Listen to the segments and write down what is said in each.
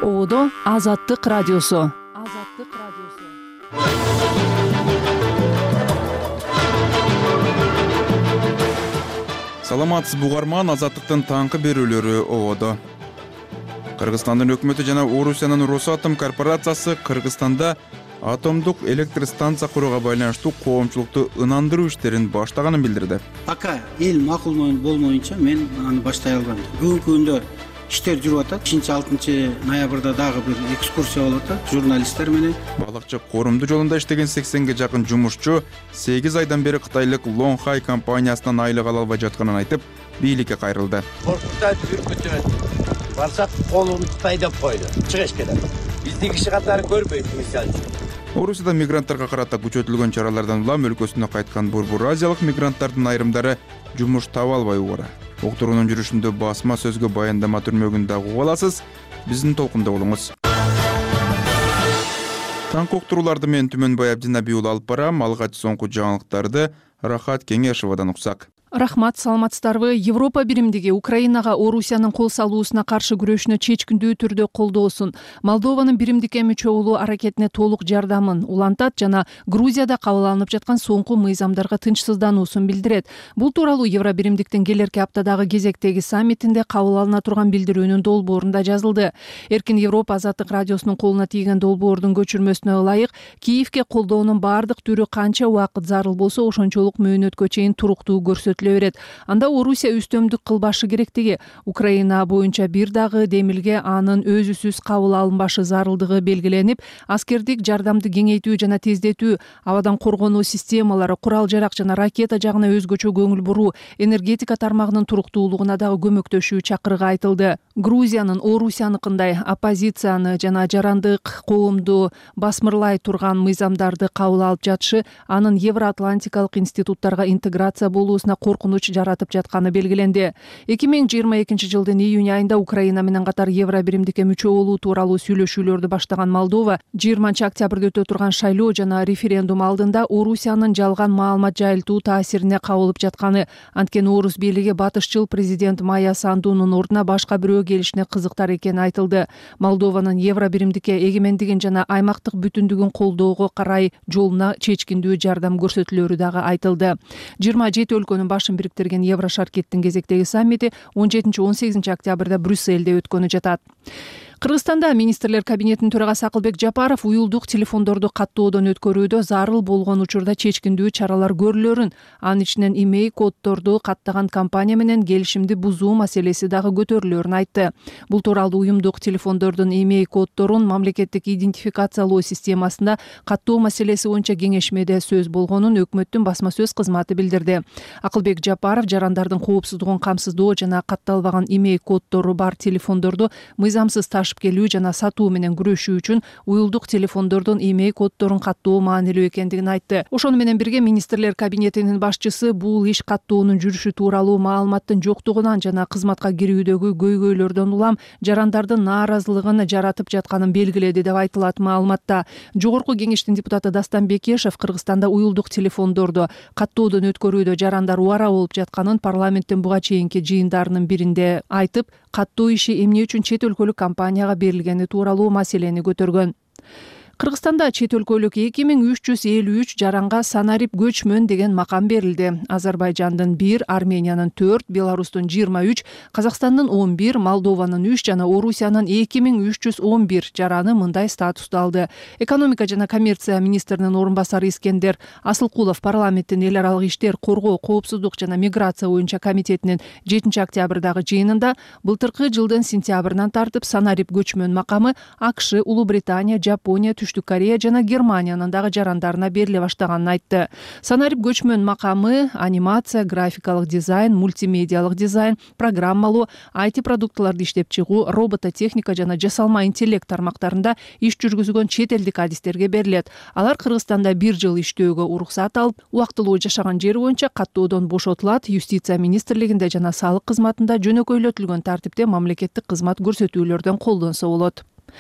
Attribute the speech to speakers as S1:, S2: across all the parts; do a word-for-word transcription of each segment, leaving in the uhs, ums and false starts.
S1: Оодо Азаттык радиосу. Азаттык радиосу.
S2: Саламатсыз угарман, Азаттыктын таңкы берүүлөрү Оодо. Кыргызстандын өкмөтү жана Орусиянын Росатом корпорациясы Кыргызстанда атомдук электр станция курууга байланыштуу коомчулукту ынандыруу иштерин баштаганын билдирди.
S3: Пока эл макул болмоюнча мен аны баштай албайм. Бүгүнкү күндө иштер жүрүп атат. бешинчи алтынчы ноябрда дагы бир экскурсия болуп атат журналисттер менен.
S2: Балыкчы корумду жолунда иштеген сексенге жакын жумушчу сегиз айдан бери кытайлык Longhai компаниясынан айлык ала албай жатканын айтып, бийликке кайрылды.
S4: Коркутай бүркүтүнөн барсак колун Кытай деп койду. Чыгыш керек. Биздин киши катары көрбөйт мисалы.
S2: Орусияда мигранттарга карата күчөтүлгөн чаралардан улам өлкөсүнө кайткан Борбор Азиялык мигранттардын айрымдары жумуш таба албай убара. Уктуруунун жүрүшүндө басма сөзгө баяндама түрмөгүн дагы угуп аласыз. Биздин толкунда болуңуз. Таңкы уктурууларды мен Түмөнбай Абдинабий уулу алып барам. Алгач соңку жаңылыктарды Рахат Кеңешовадан уксак.
S1: Рахмат, саламатсыздарбы? Европа биримдиги Украинага Орусиянын кол салуусуна каршы күрөшүнө чечкиндүү түрдө колдоосун, Молдованын биримдикке мүчө болуу аракетине толук жардамын улантат жана Грузияда кабыл алынып жаткан соңку мыйзамдарга тынчсыздануусун билдирет. Бул тууралуу Евро биримдиктин келерки аптадагы кезектеги саммитинде кабыл алына турган билдирүүнүн долбоорунда жазылды. Эркин Европа Азаттык радиосунун колуна тийген долбоордун көчүрмөсүнө ылайык Киевке колдоонун баардык түрү канча убакыт зарыл болсо ошончолук мөөнөткө чейин туруктуу көрсөтүлөт. Анда Орусия үстөмдүк кылбашы керектиги, Украина боюнча бир дагы демилге анын өзүсүз кабыл алынбашы зарылдыгы белгиленип, аскердик жардамды кеңейтүү жана тездетүү, абадан коргонуу системалары, курал-жарак жана ракета жагына өзгөчө көңүл буруу, энергетика тармагынын туруктуулугуна дагы көмөктөшүү чакырыгы айтылды. Грузиянын Орусияныкындай оппозицияны жана жарандык коомду басмырлай турган мыйзамдарды кабыл алып жатышы анын Евроатлантикалык институттарга интеграция болуусуна коркунуч жаратып жатканы белгиленди. эки миң жыйырма экинчи жылдын июнь айында Украина менен катар Евро биримдикке мүчө болуу тууралуу сүйлөшүүлөрдү баштаган Молдова жыйырманчы октябрда өтө турган шайлоо жана референдум алдында Орусиянын жалган маалымат жайылтуу таасирине кабылып жатканы, анткени Орус бийлиги батышчыл президент Майя Сандунун ордуна башка бирөө келишине кызыктар экени айтылды. Молдованын Евро биримдикке эгемендигин жана аймактык бүтүндүгүн колдоого карай жолуна чечкиндүү жардам көрсөтүлөрү дагы айтылды. жыйырма жети өлкөнүн башын бириктирген Евро шаркеттин кезектеги саммити он жетинчи он сегизинчи октябрда Брюссельде өткөнү жатат. Кыргызстанда министрлер кабинетинин төрагасы Акылбек Жапаров уюлдук телефондорду каттоодон өткөрүүдө зарыл болгон учурда чечкиндүү чаралар көрүлөрүн, анын ичинен имей коддорду каттаган компания менен келишимди бузуу маселеси дагы көтөрүлөрүн айтты. Бул тууралуу уюмдук телефондордун имей коддорун мамлекеттик идентификациялоо системасында каттоо маселеси боюнча кеңешмеде сөз болгонун өкмөттүн басма сөз кызматы билдирди. Акылбек Жапаров жарандардын коопсуздугун камсыздоо жана катталбаган имей коддору бар телефондорду мыйзамсыз ташып келүү жана сатуу менен күрөшүү үчүн уюлдук телефондордун имей коддорун каттоо маанилүү экендигин айтты. Ошону менен бирге министрлер кабинетинин башчысы бул иш каттоонун жүрүшү тууралуу маалыматтын жоктугунан жана кызматка кирүүдөгү көйгөйлөрдөн улам жарандардын нааразылыгын жаратып жатканын белгиледи деп айтылат маалыматта. Жогорку кеңештин депутаты Дастан Бекешев Кыргызстанда уюлдук телефондорду каттоодон өткөрүүдө жарандар убара болуп жатканын парламенттин буга чейинки жыйындарынын биринде айтып, каттоо иши эмне үчүн чет өлкөлүк компанияга берилгени тууралуу маселени көтөргөн. Кыргызстанда чет өлкөлүк эки миң үч жүз элүү үч жаранга санарип көчмөн деген макам берилди. Азербайжандын бир, Армениянын төрт, Беларустун жыйырма үч, Казакстандын он бир, Молдованын үч жана Орусиянын эки миң үч жүз он бир жараны мындай статусту алды. Экономика жана коммерция министринин орун басары Искендер Асылкулов парламенттин эл аралык иштер, коргоо, коопсуздук жана миграция боюнча комитетинин жетинчи октябрдагы жыйынында былтыркы жылдын сентябрынан тартып санарип көчмөн макамы АКШ, Улуу Британия, Жапония, Түштүк Корея жана Германиянын дагы жарандарына бериле баштаганын айтты. Санарип көчмөн макамы анимация, графикалык дизайн, мультимедиалык дизайн, программалоо, ай ти продуктыларды иштеп чыгуу, робототехника жана жасалма интеллект тармактарында иш жүргүзгөн чет элдик адистерге берилет. Алар Кыргызстанда бир жыл иштөөгө уруксат алып, убактылуу жашаган жери боюнча каттоодон бошотулат. Юстиция министрлигинде жана салык кызматында жөнөкөйлөтүлгөн тартипте мамлекеттик кызмат көрсөтүүлөрдөн колдонсо болот.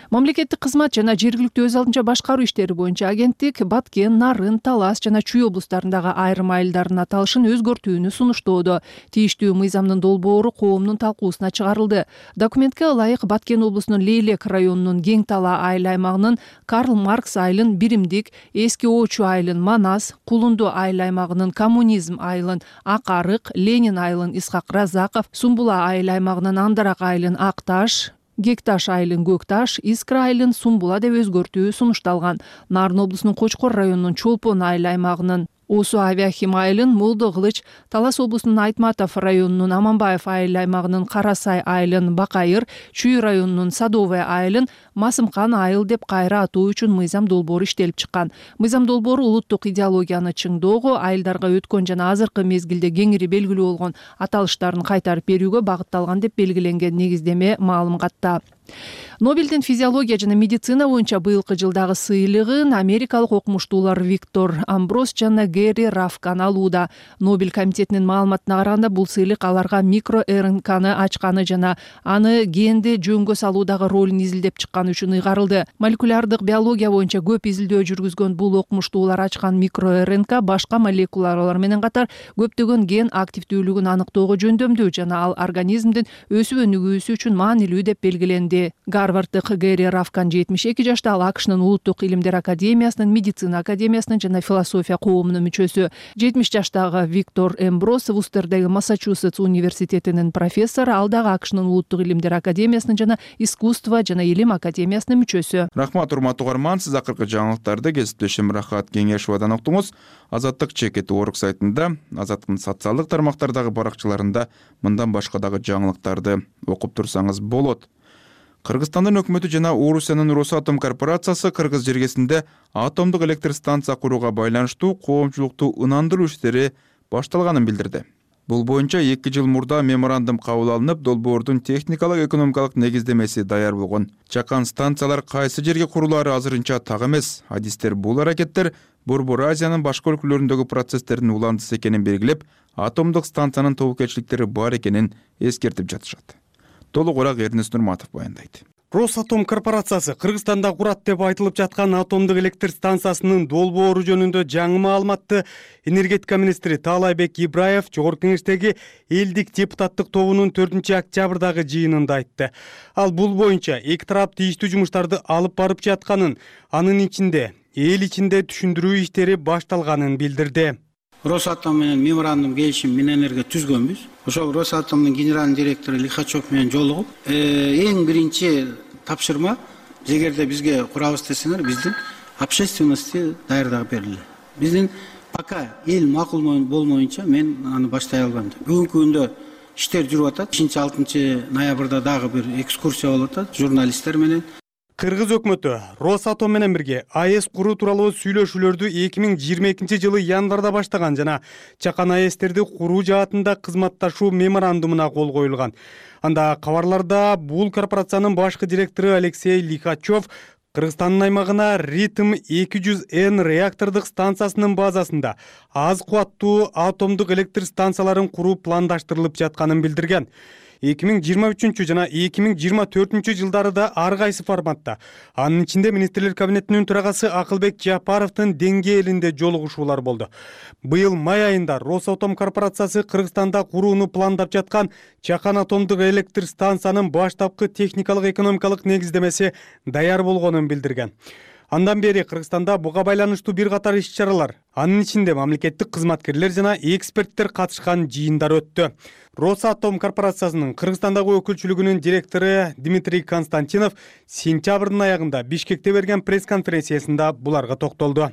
S1: Мамлекеттик кызмат жана жергиликтүү өз алдынча башкаруу иштери боюнча агенттик Баткен, Нарын, Талас жана Чүй облустарындагы айрым айылдардын аталышын өзгөртүүнү сунуштоодо. Тийиштүү мыйзамдын долбоору коомдун талкуусуна чыгарылды. Документке ылайык Баткен облусунун Лейлек районунун Кең Тала айыл аймагынын Карл Маркс айылын Биримдик, Эски Оочу айылын Манас, Кулунду айыл аймагынын Коммунизм айылын Ак Арык, Ленин айылын Исхак Разаков, Сумбула айыл аймагынын Андарак айылын Акташ, Гекташ айылын Көкташ, Искра айылын Сумбула деп өзгөртүү сунушталган. Нарын облусунун Кочкор районунун Чолпон айыл аймагынын Осу Авиахим айылын Молдо Кылыч, Талас облусунун Айтматов районунун Аманбаев айыл аймагынын Карасай айылын Бакайыр, Чүй районунун Садовый айылын Масымкан айыл деп кайра атоо үчүн мыйзам долбоору иштелип чыккан. Мыйзам долбоору улуттук идеологияны чыңдоого, айылдарга өткөн жана азыркы мезгилде кеңири белгилүү болгон аталыштарын кайтарып берүүгө багытталган деп белгиленген негиздеме маалыматта. Нобелдин физиология жана медицина боюнча быйылкы жылдагы сыйлыгын америкалык окумуштуулар Виктор Амброс жана Гэри Рафкан алууда. Нобель комитетинин маалыматына караганда бул сыйлык аларга микро-РНКны ачканы жана аны генди жөнгө салуудагы ролун изилдеп чыкканы үчүн ыйгарылды. Молекулярдык биология боюнча көп изилдөө жүргүзгөн бул окумуштуулар ачкан микро-РНК башка молекулалар менен катар көптөгөн ген активдүүлүгүн аныктоого жөндөмдүү жана ал организмдин өсүп өнүгүүсү үчүн маанилүү деп белгиленди. Гарварддык Гэри Рафкан жетимиш эки жашта, ал АКШнын улуттук илимдер академиясынын, медицина академиясынын жана философия коомунун мүчөсү. жетимиш жаштагы Виктор Эмброс Вустердеги Массачусетс университетинин профессору, ал дагы АКШнын улуттук илимдер академиясынын жана искусство жана илим академиясынын мүчөсү.
S2: Рахмат, урматтуу угарман, сиз акыркы жаңылыктарды кесиптешим Рахат Кеңешовадан уктуңуз. Азаттык чекети орг сайтында, Азаттыктын социалдык тармактардагы баракчаларында мындан башка дагы жаңылыктарды окуп турсаңыз болот. Кыргызстандын өкмөтү жана Орусиянын Росатом корпорациясы Кыргыз жергесинде атомдук электр станция курууга байланыштуу коомчулукту ынандыруу иштери башталганын билдирди. Бул боюнча эки жыл мурда меморандум кабыл алынып, долбоордун техникалык экономикалык негиздемеси даяр болгон. Чакан станциялар кайсы жерге курулаары азырынча так эмес. Адистер бул аракеттер Борбор Азиянын башка өлкөлөрүндөгү процесстердин уландысы экенин белгилеп, атомдук станциянын тобокелчиликтери бар экенин эскертип жатышат. Толугураак Эрнест Нурматов баяндайт.
S5: Росатом корпорациясы Кыргызстанда курат деп айтылып жаткан атомдук электр станциясынын долбоору жөнүндө жаңы маалыматты энергетика министри Таалайбек Ибраев Жогорку Кеңештеги элдик депутаттык тобунун төртүнчү октябрдагы жыйынында айтты. Ал бул боюнча эки тарап тийиштүү жумуштарды алып барып жатканын, анын ичинде эл ичинде түшүндүрүү иштери башталганын билдирди.
S3: Росатом менен меморандум келишим Минэнерго түзгөнбүз. Ошол Росатомдун генеральный директору Лихачев менен жолугуп, эң биринчи тапшырма, эгерде бизге курабыз десеңер, биздин общественности даярдап берилди. Биздин пока эл макул болмоюнча мен аны баштай албайм. Бүгүнкү күндө иштер жүрүп атат. бешинчи алтынчы ноябрда дагы бир экскурсия болуп атат журналисттер менен.
S5: Кыргыз өкмөтү Росатом менен бирге АЭС куруу тууралуу сүйлөшүүлөрдү эки миң жыйырма экинчи жылы январда баштаган жана чакан АЭСтерди куруу жаатында кызматташуу меморандумуна кол коюлган. Анда кабарларда бул корпорациянын башкы директору Алексей Лихачев Кыргызстандын аймагына Ритм эки жүз Н реактордук станциясынын базасында аз кубаттуу атомдук электр станцияларын куруу пландаштырылып жатканын билдирген. эки миң жыйырма үчүнчү жана эки миң жыйырма төртүнчү жылдары да ар кайсы форматта, анын ичинде министрлер кабинетинин төрагасы Акылбек Жапаровдун деңгээлинде жолугушуулар болду. Быйыл май айында Росатом корпорациясы Кыргызстанда курууну пландап жаткан Чакан атомдук электр станциянын баштапкы техникалык экономикалык негиздемеси даяр болгонун билдирген. Андан бери Кыргызстанда буга байланыштуу бир катар иш-чаралар, анын ичинде мамлекеттик кызматкерлер жана эксперттер катышкан жыйындар өттү. Росатом корпорациясынын Кыргызстандагы өкүлчүлүгүнүн директору Дмитрий Константинов сентябрдын аягында Бишкекте берген пресс-конференциясында буларга токтолду.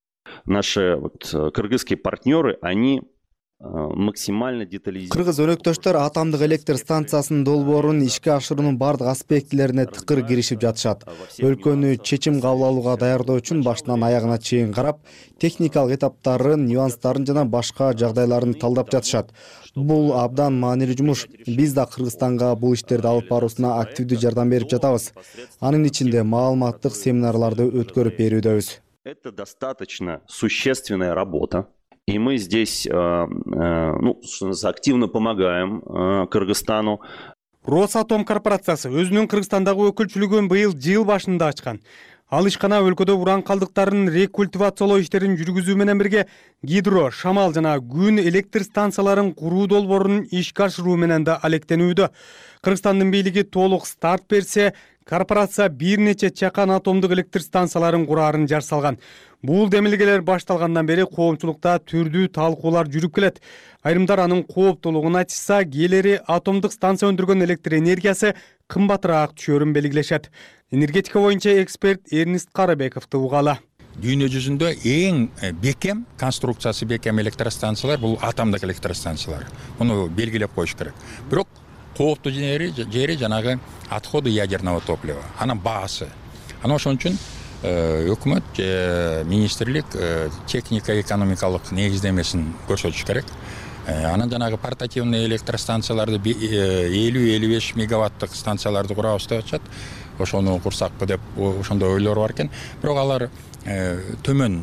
S6: Наши вот кыргызские партнеры, они максимально детализированы.
S7: Кыргыз өнөктөштөр атомдук электр станциясынын долбоорун ишке ашыруунун бардык аспектилерине тыкыр киришип жатышат. Өлкөнү чечим кабыл алууга даярдоо үчүн башынан аягына чейин карап, техникалык этаптарын, нюанстарын жана башка жагдайларын талдап жатышат. Бул абдан маанилүү жумуш. Биз да Кыргызстанга бул иштерди алып баруусуна активдүү жардам берип жатабыз. Анын ичинде маалыматтык семинарларды өткөрүп берүүдөбүз.
S6: Это достаточно существенная работа. И мы здесь э, э, ну, активно помогаем э, Кыргызстану.
S5: Росатом корпорациясы өзүнүн Кыргызстандагы өкүлчүлүгүн быйыл жыл башында ачкан. Ал ишкана өлкөдө уран калдыктарын рекультивациялоо иштерин жүргүзүү менен бирге гидро, шамал жана күн электр станцияларын куруу долбоорун ишке ашыруу менен да алектенүүдө. Кыргызстандын бийлиги толук старт берсе, корпорация бир нече чакан атомдук электр станцияларын кураарын жар салган. Бул демилгелер башталгандан бери коомчулукта түрдүү талкуулар жүрүп келет. Айрымдар анын кооптуулугун айтышса, кээлери атомдук станция өндүргөн электр энергиясы кымбатыраак түшөрүн белгилешет. Энергетика боюнча эксперт Эрнест Карыбековду угалы.
S8: Дүйнө жүзүндө эң бекем, конструкциясы бекем электростанциялар бул атомдук электростанциялар. Муну белгилеп коюш керек. Бирок кооптуу жери жери жанагы отходы ядерного топлива. Анын баасы. Ана ошон үчүн өкмөт, министрлик техника экономикалык негиздемесин көрсөтүш керек. Анан жанагы портативный электростанцияларды элүү элүү беш мегаваттык станцияларды курабыз деп атышат. Ошону курсакпы деп ошондой ойлор бар экен. Бирок алар төмөн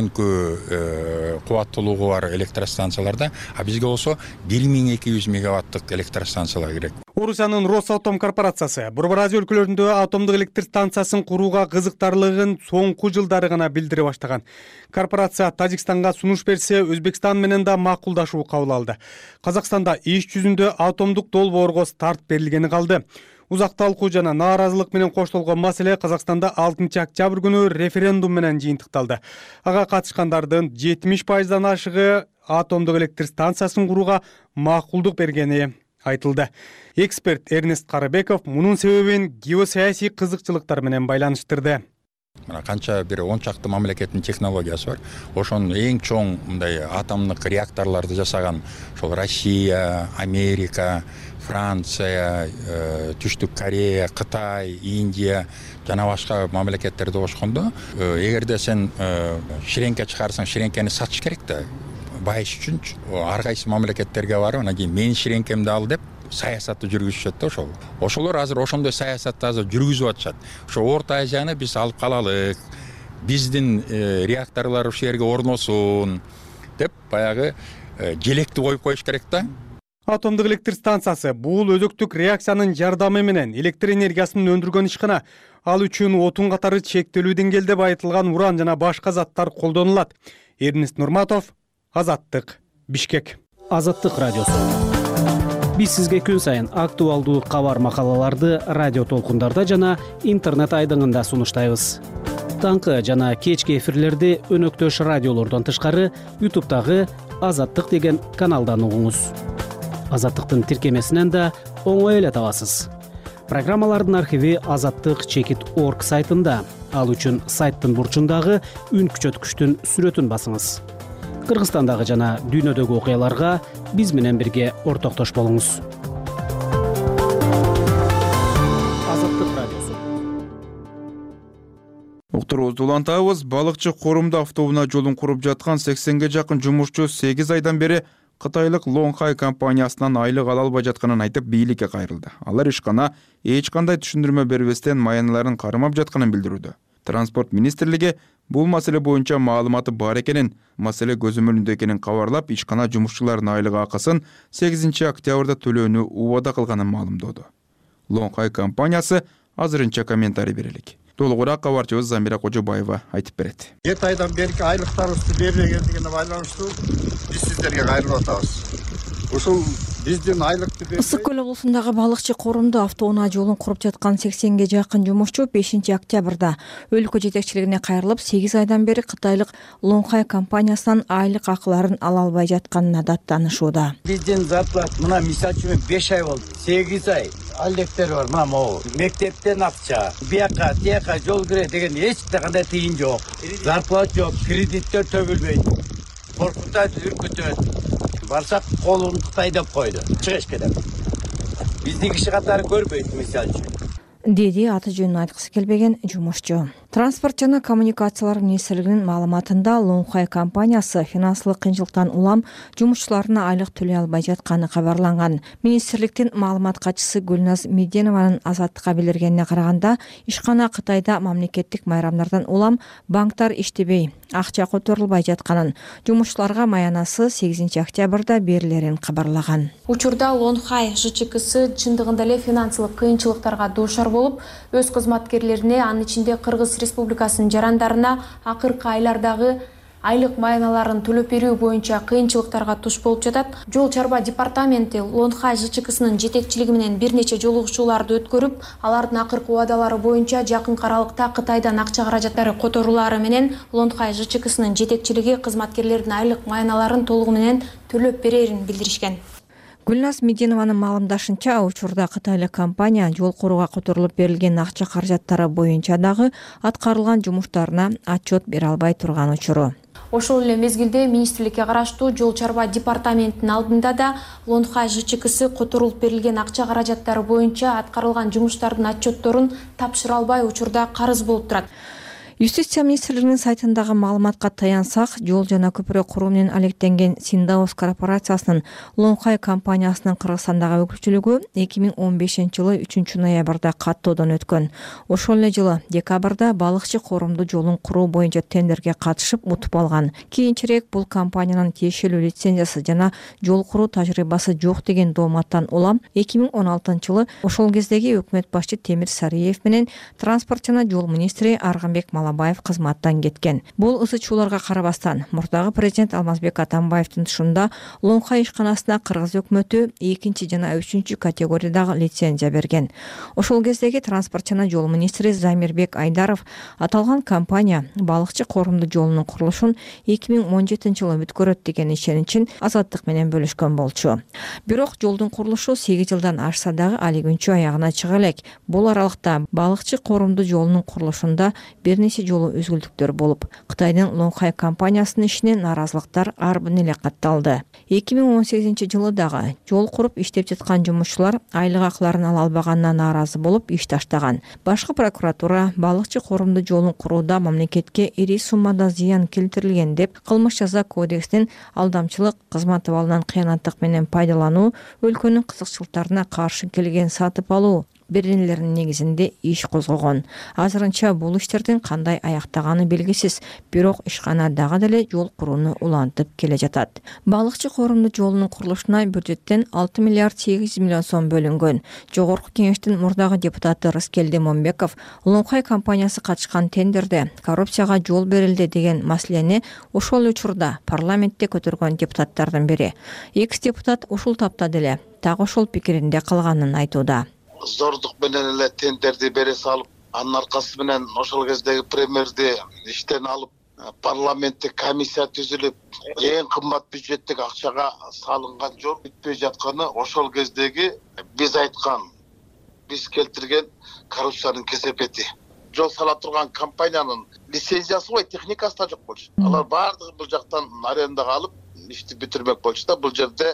S8: төмөнкү кубаттуулугу бар электростанцияларда, а бизге болсо бир миң эки жүз мегаваттык электростанциялар керек.
S5: Орусиянын Росатом корпорациясы Борбор Азия өлкөлөрүндө атомдук электр станциясын курууга кызыктарлыгын соңку жылдары гана билдире баштаган. Корпорация Тажикстанга сунуш берсе, Өзбекстан менен да макулдашуу кабыл алды. Казакстанда иш жүзүндө атомдук долбоорго старт берилгени калды. Узак талкуу жана нааразылык менен коштолгон маселе Казакстанда алтынчы октябрь күнү референдум менен жыйынтыкталды. Ага катышкандардын жетимиш пайыздан ашыгы атомдук электр станциясын курууга макулдук бергени айтылды. Эксперт Эрнест Карыбеков мунун себебин геосаясий кызыкчылыктар менен байланыштырды.
S8: Мына канча бир он чакты мамлекеттин технологиясы бар. Ошонун эң чоң мындай атомдук реакторлорду жасаган ошол Россия, Америка, Франция, Түштүк Корея, Кытай, Индия жана башка мамлекеттерди кошкондо, эгерде сен ширеңке чыгарсаң, ширеңкени сатыш керек да. Байыш үчүн ар кайсы мамлекеттерге барып, анан кийин менин ширеңкемди ал деп саясатты жүргүзүшөт да ошол. Ошолор азыр ошондой саясатты азыр жүргүзүп атышат. Ошо Орто Азияны биз алып калалык, биздин реакторлор ушул жерге орносун деп баягы желекти коюп коюш керек да.
S5: Атомдук электр станциясы бул өзөктүк реакциянын жардамы менен электр энергиясын өндүргөн ишкана. Ал үчүн отун катары чектелүү деңгээлде байытылган уран жана башка заттар колдонулат. Эрнест Нурматов, Азаттык, Бишкек.
S9: Азаттык радиосу. Биз сизге күн сайын актуалдуу кабар макалаларды радио толкундарда жана интернет айдыңында сунуштайбыз. Таңкы жана кечки эфирлерди өнөктөш радиолордон тышкары ютубтагы Азаттык деген каналдан угуңуз. Азаттыктын тиркемесинен да оңой эле табасыз. Программалардын архиви азаттык чекит точка орг сайтында. Ал үчүн сайттын бурчундагы үн күчөткүчтүн сүрөтүн басыңыз. Кыргызстандагы жана дүйнөдөгү окуяларга биз менен бирге ортоктош болуңуз. Азаттык радиосу.
S2: Уктуруубузду улантабыз. Балыкчы Корумду автобуна жолун куруп жаткан сексенге жакын жумушчу сегиз айдан бери Кытайлык Лонхай компаниясынан айлык ала албай жатканын айтып бийликке кайрылды. Алар ишкана эч кандай түшүндүрмө бербестен маяныларын кармап жатканын билдирүүдө. Транспорт министрлиги бул маселе боюнча маалыматы бар экенин, маселе көзөмөлүндө экенин кабарлап, ишкана жумушчулардын айлык акысын сегизинчи октябрда төлөөнү убада кылганын маалымдоду. Лонхай компаниясы азырынча комментарий берелик. Толугураак кабарчыбыз Замира Кожобаева айтып берет.
S10: жети айдан берки айлыктарыбызды бербегендигине байланыштуу биз сиздерге кайрылып атабыз. Ушул биздин айлыкты бербей
S11: Ысык көл облусундагы Балыкчы Корумду автоунаа жолун куруп жаткан сексенге жакын жумушчу бешинчи октябрда өлкө жетекчилигине кайрылып, сегиз айдан бери кытайлык Лонхай компаниясынан айлык акыларын ала албай жатканына даттанышууда.
S4: Биздин зарплат мына мисалы үчүн беш ай болду, сегиз ай алектер бар, мына могу мектептен акча, бияка, тияка жол кире деген эч кандай тыйын жок. Зарплат жок, кредиттер төбөлбөйт. Коркутат, үркүтөт. Барсак колун Кытай деп койду. Чыгыш керек. Биздин киши катары көрбөйт мисалы үчүн.
S11: Деди аты жөнүн айткысы келбеген жумушчу. Транспорт жана коммуникациялар министрлигинин маалыматында Лонхай компаниясы финансылык кыйынчылыктан улам жумушчуларына айлык төлөй албай жатканы кабарланган. Министрликтин маалымат катчысы Гүлназ Меденованын Азаттыкка билдиргенине караганда, ишкана Кытайда мамлекеттик майрамдардан улам банктар иштебей, акча которулбай жатканын, жумушчуларга маянасы сегизинчи октябрда берилерин кабарлаган.
S12: Учурда Лонхай ЖЧКсы чындыгында эле финансылык кыйынчылыктарга дуушар болуп, өз кызматкерлерине, анын ичинде Кыргыз Республикасынын жарандарына акыркы айлардагы айлык маяналарын төлөп берүү боюнча кыйынчылыктарга туш болуп жатат. Жол чарба департаменти Лонхай ЖЧКсынын жетекчилиги менен бир нече жолугушууларды өткөрүп, алардын акыркы убадалары боюнча жакынкы аралыкта Кытайдан акча каражаттары которулары менен Лонхай ЖЧКсынын жетекчилиги кызматкерлердин айлык маяналарын толугу менен төлөп берерин билдиришкен.
S11: Гүлназ Меденованын маалымдашынча, учурда кытайлык компания жол курууга которулуп берилген акча каражаттары боюнча дагы аткарылган жумуштарына отчет бере албай турган учуру.
S12: Ошол эле мезгилде министрликке караштуу жол чарба департаментинин алдында да Лонхай ЖЧКсы которулуп берилген акча каражаттары боюнча аткарылган жумуштардын отчетторун тапшыра албай учурда карыз болуп турат. Юстиция министрлигинин сайтындагы маалыматка таянсак, жол жана көпүрө куруу менен алектенген Синдаус корпорациясынын Лонхай компаниясынын Кыргызстандагы өкүлчүлүгү эки миң он бешинчи жылы үчүнчү ноябрда каттоодон өткөн. Ошол эле жылы декабрда балыкчы коомдуу жолун куруу боюнча тендерге катышып утуп алган. Кийинчерээк бул компаниянын тиешелүү лицензиясы жана жол куруу тажрыйбасы жок деген дооматтан улам эки миң он алтынчы жылы ошол кездеги өкмөт башчы Темир Сариев менен транспорт жана жол министри Арганбек Малабаев кызматтан кеткен. Бул ызы-чууларга карабастан, мурдагы президент Алмазбек Атамбаевдин тушунда Лонхай ишканасына Кыргыз өкмөтү экинчи жана үчүнчү категориядагы лицензия берген. Ошол кездеги транспорт жана жол министри Замирбек Айдаров аталган компания балыкчы коомдуу жолунун курулушун эки миң он жетинчи жылы бүткөрөт деген ишеничин Азаттык менен бөлүшкөн болчу. Бирок жолдун курулушу сегиз жылдан ашса дагы али күнчү аягына чыга элек. Бул аралыкта балыкчы коомдуу жолунун курулушунда бир нече жолу үзгүлтүктөр болуп, Кытайдын Лонхай компаниясынын ишине наразылыктар арбын эле катталды. эки миң он сегизинчи жылы дагы жол куруп иштеп жаткан жумушчулар айлык акыларын ала албаганына нааразы болуп иш таштаган. Башкы прокуратура балыкчы коомдуу жолун курууда мамлекетке ири суммада зыян келтирилген деп кылмыш жаза кодексинин алдамчылык, кызмат абалынан кыянаттык менен пайдалануу, өлкөнүн кызыкчылыктарына каршы келген сатып алуу беренелеринин негизинде иш козгогон. Азырынча бул иштердин кандай аяктаганы белгисиз, бирок ишкана дагы деле жол курууну улантып келе жатат. Балыкчы коомдуу жолунун курулушуна бюджеттен алты миллиард сегиз жүз миллион сом бөлүнгөн. Жогорку кеңештин мурдагы депутаты Рыскелди Момбеков Лонхай компаниясы катышкан тендерде коррупцияга жол берилди деген маселени ошол учурда парламентте көтөргөн депутаттардын бири. Экс-депутат ушул тапта деле так ошол пикиринде калганын айтууда.
S13: Зордук менен эле тендерди бере салып, анын аркасы менен ошол кездеги премьерди иштен алып, парламенттик комиссия түзүлүп, эң кымбат бюджеттик акчага салынган жол бүтпөй жатканы ошол кездеги биз айткан, биз келтирген коррупциянын кесепети. Жол сала турган компаниянын лицензиясы бай, техникасы да жок болчу. Алар баардыгы бул жактан арендага алып, ишти бүтүрмөк болчу да, бул жерде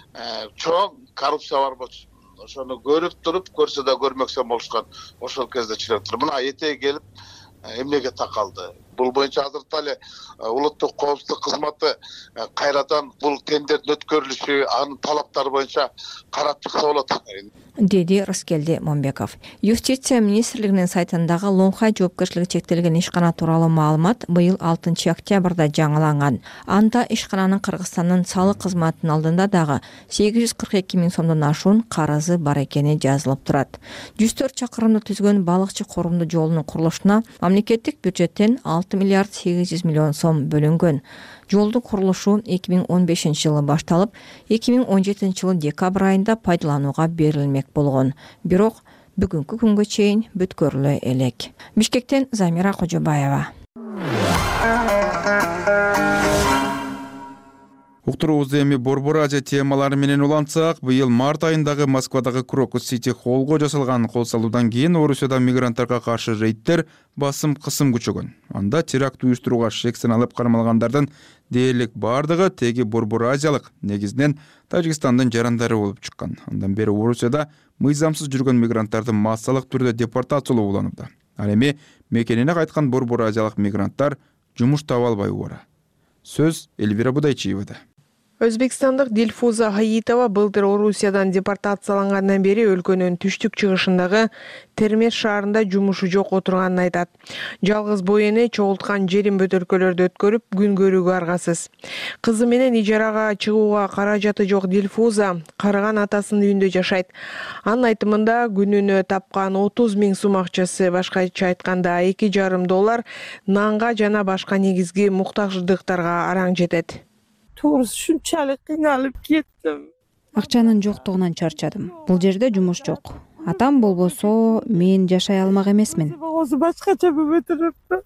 S13: чоң коррупция бар болчу. Ошону көрүп туруп, көрсө да көрмөксө болушкан. Ошол кезде чыгып туруп, мына этеги келип эмнеге такалды. Бул боюнча азыркы эле улуттук коопсуздук кызматы кайрадан бул тендердин өткөрүлүшү, анын талаптары боюнча карап чыкса болот,
S11: деди Рыскелди Момбеков. Юстиция министрлигинин сайтындагы Лонхай жоопкерчилиги чектелген ишкана тууралуу маалымат быйыл алтынчы октябрда жаңыланган. Анда ишкананын Кыргызстандын салык кызматынын алдында дагы сегиз жүз кырк эки миң сомдон ашуун карызы бар экени жазылып турат. жүз төрт чакырымды түзгөн балыкчы коомдуу жолунун курулушуна мамлекеттик бюджеттен алты миллиард сегиз жүз миллион сом бөлүнгөн. Жолдун курулушу эки миң он бешинчи жылы башталып, эки миң он жетинчи жылы декабрь айында пайдаланууга берилмек болгон. Бирок бүгүнкү күнгө чейин бүткөрүлө элек. Бишкектен Замира Кожобаева.
S2: Уктуруубузду эми Борбор Азия темалары менен улантсак, быйыл март айындагы Москвадагы Крокус Сити холлго жасалган кол салуудан кийин Орусияда мигранттарга каршы рейдтер басым кысым күчөгөн. Анда теракт уюштурууга шек саналып кармалгандардын дээрлик бардыгы теги Борбор Азиялык, негизинен Тажикстандын жарандары болуп чыккан. Андан бери Орусияда мыйзамсыз жүргөн мигранттарды массалык түрдө депортациялоо уланууда. Ал эми мекенине кайткан борбор азиялык мигранттар жумуш таба албай убара. Сөз Эльвира Будайчиевада.
S14: Өзбекстандык Дилфуза Хаитова былтыр Орусиядан депортациялангандан бери өлкөнүн түштүк чыгышындагы Термеш шаарында жумушу жок отурганын айтат. Жалгыз бой эне чогулткан жерин бөтөлкөлөрдө өткөрүп, күн көрүүгө аргасыз. Кызы менен ижарага чыгууга каражаты жок Дилфуза карыган атасынын үйүндө жашайт. Анын айтымында күнүнө тапкан отуз миң сум акчасы, башкача айтканда эки жарым доллар нанга жана башка негизги муктаждыктарга араң жетет.
S15: To'g'risi shunchalik qiynalib ketdim.
S11: Акчанын жоктугунан чарчадым. Бул жерде жумуш жок. Атам болбосо мен жашай алмак эмесмин.
S15: Өзү башкача болуп турупты.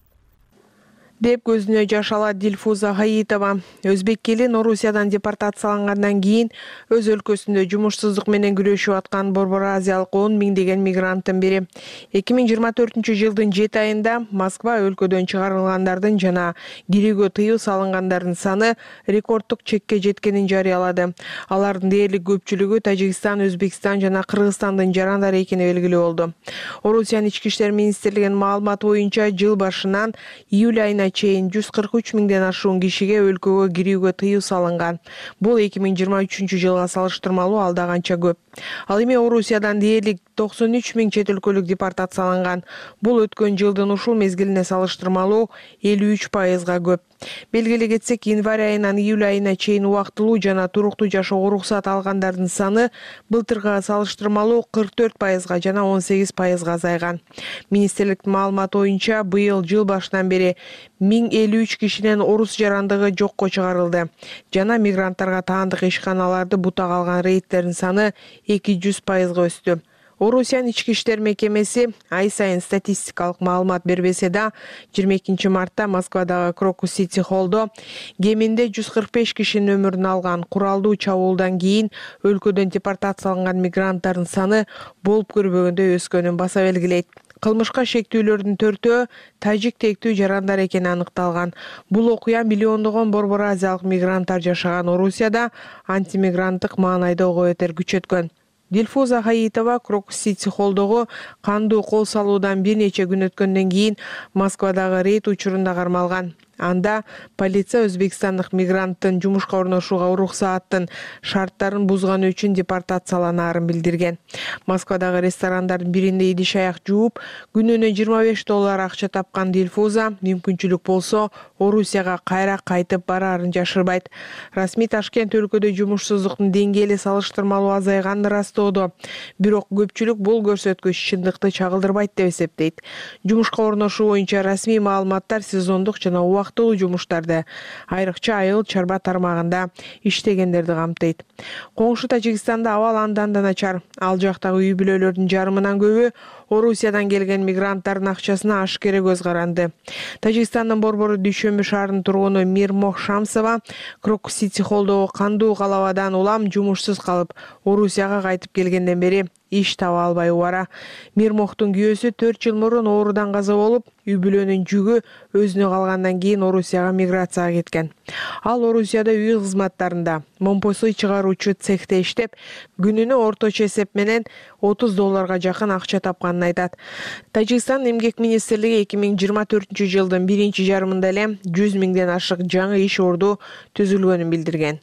S14: деп көзүнө жаш алат Дилфуза Хаитова. Өзбек келин Орусиядан депортациялангандан кийин өз өлкөсүндө жумушсуздук менен күрөшүп аткан Борбор Азиялык он миңдеген мигранттын бири. эки миң жыйырма төртүнчү жылдын жети айында Москва өлкөдөн чыгарылгандардын жана кирүүгө тыюу салынгандардын саны рекорддук чекке жеткенин жарыялады. Алардын дээрлик көпчүлүгү Тажикстан, Өзбекстан жана Кыргызстандын жарандары экени белгилүү болду. Орусиянын ички иштер министрлигинин маалыматы боюнча жыл башынан июль айына чейин жүз кырк үч миңден ашуун кишиге өлкөгө кирүүгө тыюу салынган. Бул эки миң жыйырма үчүнчү жылга салыштырмалуу алда канча көп. Ал эми Орусиядан дээрлик токсон үч миң чет өлкөлүк депортацияланган. Бул өткөн жылдын ушул мезгилине салыштырмалуу элүү үч пайызга көп. Белгилей кетсек, январь айынан июль айына чейин убактылуу жана туруктуу жашоого уруксат алгандардын саны былтырга салыштырмалуу кырк төрт пайызга жана он сегиз пайызга азайган. Министрликтин маалыматы боюнча быйыл жыл башынан бери миң элүү үч кишинин орус жарандыгы жокко чыгарылды. Жана мигранттарга таандык ишканаларды бутак алган рейдтердин саны эки жүз пайызга өстү. Орусиянын ички иштер мекемеси ай сайын статистикалык маалымат бербесе да, жыйырма экинчи мартта Москвадагы Крокус Сити Холлдо кеминде жүз кырк беш кишинин өмүрүн алган куралдуу чабуулдан кийин өлкөдөн депортацияланган мигранттардын саны болуп көрбөгөндөй өскөнүн баса белгилейт. Кылмышка шектүүлөрдүн төртөө тажик тектүү жарандар экени аныкталган. Бул окуя миллиондогон Борбор Азиялык мигранттар жашаган Орусияда антимигранттык маанайда ого бетер күчөткөн. Дилфуза Хаитова Крокус Сити Холлдогу кандуу кол салуудан бир нече күн өткөндөн кийин Москвадагы рейд учурунда кармалган. Анда полиция өзбекстандык мигранттын жумушка орношууга уруксааттын шарттарын бузганы үчүн депортацияланаарын билдирген. Москвадагы ресторандардын биринде идиш аяк жууп, күнүнө жыйырма беш доллар акча тапкан Дилфуза мүмкүнчүлүк болсо Орусияга кайра кайтып бараарын жашырбайт. Расмий Ташкент өлкөдө жумушсуздуктун деңгээли салыштырмалуу азайганын ырастоодо. Бирок көпчүлүк бул көрсөткүч чындыкты чагылдырбайт деп эсептейт. Жумушка орношуу боюнча расмий маалыматтар сезондук жана убактылуу жумуштарды, айрыкча айыл чарба тармагында иштегендерди камтыйт. Коңшу Тажикстанда абал андан да начар. Ал жактагы үй бүлөлөрдүн жарымынан көбү Орусиядан келген мигранттардын акчасына ашкере көз каранды. Тажикстандын борбору Дүйшөмбү шаарынын тургуну Мирмох Шамсова Крокус Сити Холлдогу кандуу калабадан улам жумушсуз калып, Орусияга кайтып келгенден бери иш таба албай убара. Мирмохтун күйөөсү төрт жыл мурун оорудан каза болуп, үй бүлөнүн жүгү өзүнө калгандан кийин Орусияга миграцияга кеткен. Ал Орусияда үй кызматтарында момпосуй чыгаруучу цехте иштеп, күнүнө орточо эсеп менен отуз долларга жакын акча тапканын айтат. Тажикстан эмгек министрлиги эки миң жыйырма төртүнчү жылдын биринчи жарымында эле жүз миңден ашык жаңы иш орду түзүлгөнүн билдирген.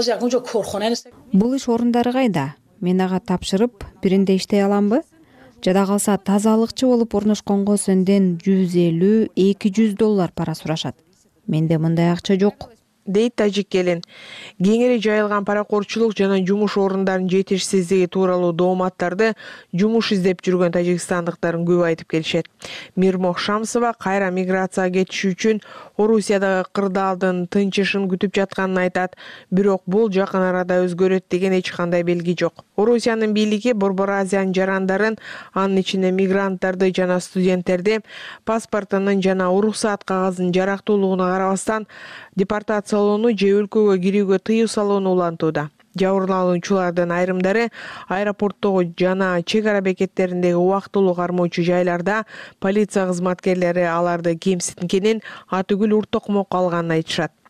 S11: Бул иш орундары кайда? Мен ага тапшырып, биринде иштей аламбы? Жада калса тазалыкчы болуп орношконго сөндөн жүз элүү эки жүз доллар пара сурашат. Менде мындай акча жок,
S14: дейт тажик келин. Кеңири жайылган паракорчулук жана жумуш орундарынын жетишсиздиги тууралуу дооматтарды жумуш издеп жүргөн тажикстандыктардын көп айтып келишет. Мирмох Шамсова кайра миграцияга кетиш үчүн Орусиядагы кырдаалдын тынчышын күтүп жатканын айтат. Бирок бул жакын арада өзгөрөт деген эч кандай белги жок. Орусиянын бийлиги Борбор Азиянын жарандарын, анын ичинде мигранттарды жана студенттерди паспортунун жана уруксаат кагазынын жарактуулугуна карабастан депортациялоону же өлкөгө кирүүгө тыюу салууну улантууда. Жабырлануучулардын айрымдары аэропорттогу жана чек ара бекеттериндеги убактылуу кармоочу жайларда полиция кызматкерлери аларды кемситкенин, атүгүл урт токмокко алганын айтышат.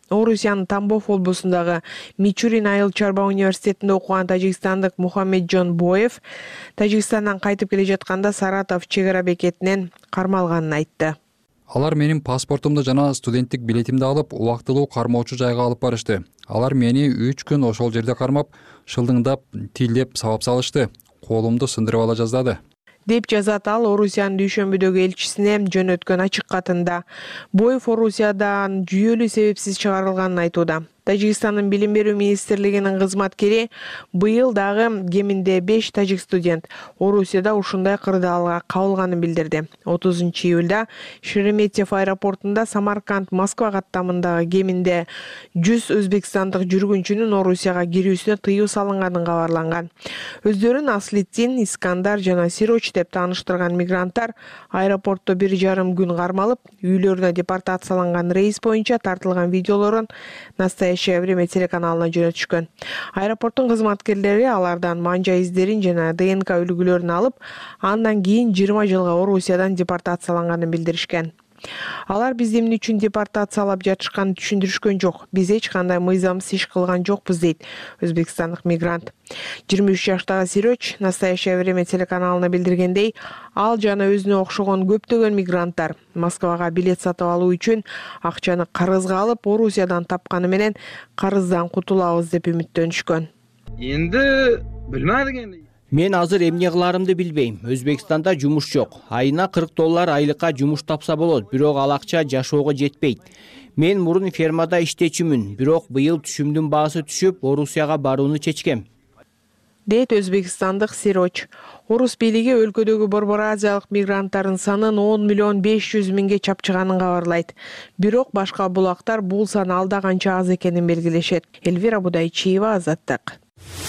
S14: Орусиянын Тамбов облусундагы Мичурин айыл чарба университетинде окуган тажикстандык Мухаммеджон Боев Тажикстандан кайтып келе жатканда Саратов чек ара бекетинен кармалганын айтты.
S16: Алар менин паспортумду жана студенттик билетимди алып, убактылуу кармоочу жайга алып барышты. Алар мени үч күн ошол жерде кармап, шылдыңдап, тилдеп сабап салышты. Колумду сындырып ала жаздады.
S14: Деп жазат ал Орусиянын Дүйшөмбүдөгү элчисине жөнөткөн ачык катында. Боев Орусиядан жүйөлүү себепсиз чыгарылганын айтууда. Тажикстандын билим берүү министрлигинин кызматкери быйыл дагы кеминде беш тажик студент Орусияда ушундай кырдаалга кабылганын билдирди. отузунчу июлда Шереметьев аэропортунда Самарканд Москва каттамындагы кеминде жүз өзбекстандык жүргүнчүнүн Орусияга кирүүсүнө тыюу салынганын кабарланган. Өздөрүн Аслиддин, Искандар жана Сироч деп тааныштырган мигранттар аэропортто бир жарым күн кармалып, үйлөрүнө депортацияланган рейс боюнча тартылган видеолорун настоящее время телеканалына жөнөтүшкөн. Аэропорттун кызматкерлери алардан манжа издерин жана ДНК үлгүлөрүн алып, андан кийин жыйырма жылга Орусиядан депортацияланганын билдиришкен. Алар бизди эмне үчүн депортациялап жатышканын түшүндүрүшкөн жок. Биз эч кандай мыйзамсыз иш кылган жокпуз дейт өзбекстандык мигрант. жыйырма үч жаштагы Сироч настоящее время телеканалына билдиргендей, ал жана өзүнө окшогон көптөгөн мигранттар Москвага билет сатып алуу үчүн акчаны карызга алып, Орусиядан тапканы менен карыздан кутулабыз деп үмүттөнүшкөн.
S17: Энди билмедик энди.
S18: Мен азыр эмне кыларымды билбейм. Өзбекстанда жумуш жок. Айына кырк доллар айлыкка жумуш тапса болот, бирок ал акча жашоого жетпейт. Мен мурун фермада иштечүмүн, бирок быйыл түшүмдүн баасы түшүп, Орусияга барууну чечкем.
S14: Дейт өзбекстандык Сироч. Орус бийлиги өлкөдөгү Борбор Азиялык мигранттардын санын он миллион беш жүз миңге чапчыганын кабарлайт. Бирок башка булактар бул сан алда канча аз экенин белгилешет. Эльвира Будайчиева, Азаттык.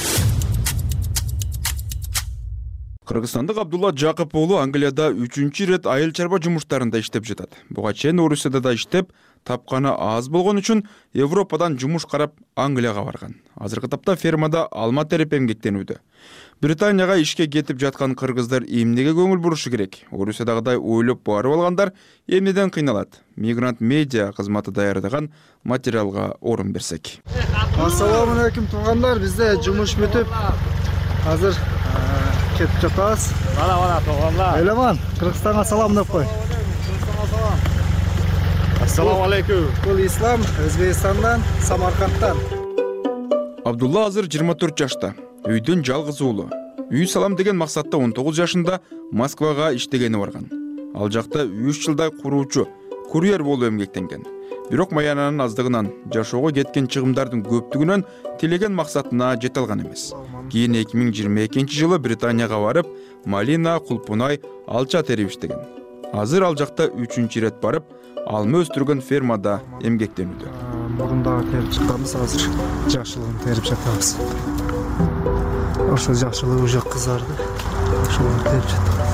S2: Кыргызстандык Абдулла Жакып уулу Англияда үчүнчү ирет айыл чарба жумуштарында иштеп жатат. Буга чейин Орусияда да иштеп, тапканы аз болгон үчүн Европадан жумуш карап Англияга барган. Азыркы тапта фермада алма терип эмгектенүүдө. Британияга ишке кетип жаткан кыргыздар эмнеге көңүл бурушу керек? Орусиядагыдай ойлоп барып алгандар эмнеден кыйналат? Мигрант медиа кызматы даярдаган материалга орун берсек.
S19: Ассаламу алейкум туугандар, бизде жумуш бүтүп, азыр кетип жатабыз.
S17: Бана бана туугандар.
S19: Элеман, Кыргызстанга салам деп кой.
S17: Ассаламу алейкум.
S19: Бул Ислам, Өзбекстандан, Самаркандтан.
S2: Абдулла азыр жыйырма төрт жашта. Үйдөн жалгыз уулу. Үй салам деген максатта он тогуз жашында Москвага иштегени барган. Ал жакта үч жылдай куруучу, курьер болуп эмгектенген. Бирок маянанын аздыгынан, жашоого кеткен чыгымдардын көптүгүнөн тилеген максатына жете алган эмес. Кийин эки миң жыйырма экинчи жылы Британияга барып, малина, кулпунай, алча терип иштеген. Азыр ал жакта үчүнчү ирет барып, алма өстүргөн фермада эмгектенүүдө.
S19: Мурунда терип чыкканбыз, азыр жакшылыгын терип жатабыз. Ошо жакшылыгы уже кызарды. Ошону терип жатабыз.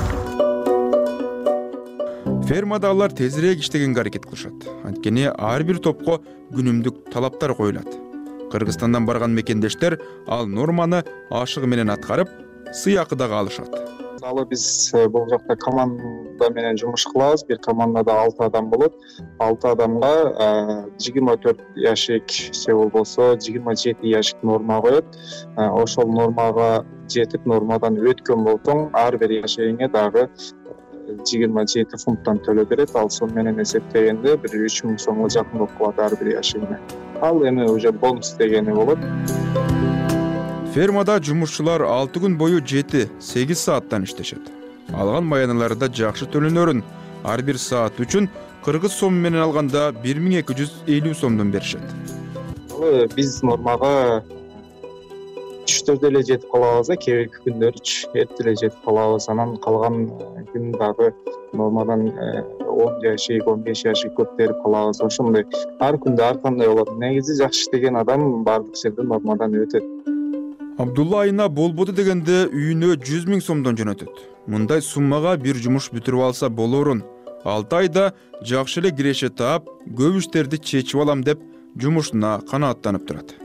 S2: Фермада алар тезирээк иштегенге аракет кылышат. Анткени ар бир топко күнүмдүк талаптар коюлат. Кыргызстандан барган мекендештер ал норманы ашыгы менен аткарып, сыйакы дагы алышат.
S20: Мисалы биз бул жакта команда менен жумуш кылабыз. Бир командада алты адам болот. алты адамга жыйырма төрт жашик же болбосо жыйырма жети жашик норма коет. Ошол нормага жетип, нормадан өткөн болсоң, ар бир жашегиңе дагы жыйырма жети фунттан төлөп берет. Ал сон менен эсептегенде бир үч миң сомго жакын болуп калат ар бир жашегине. Ал эми уже бонус дегени болот.
S2: Фермада жумушчулар алты күн бою жети сегиз сааттан иштешет. Алган маяналары да жакшы төлөнөрүн. Ар бир саат үчүн кыргыз сом менен алганда бир миң эки жүз элүү сомдон беришет.
S20: Биз нормага түштөрдө эле жетип калабыз, кээ бирки күндөрү эрте эле жетип калабыз. Анан калган күн дагы нормадан он жашик, он беш жашик көтөрүп калабыз. Ошондой ар күндө ар кандай болот. Негизи жакшы иштеген адам бардык жерде нормадан өтөт.
S2: Абдулла айына болбоду дегенде үйүнө жүз миң сомдон жөнөтөт. Мындай суммага бир жумуш бүтүрүп алса болорун. алты айда жакшы эле киреше таап, көп иштерди чечип алам деп жумушуна канааттанып турат.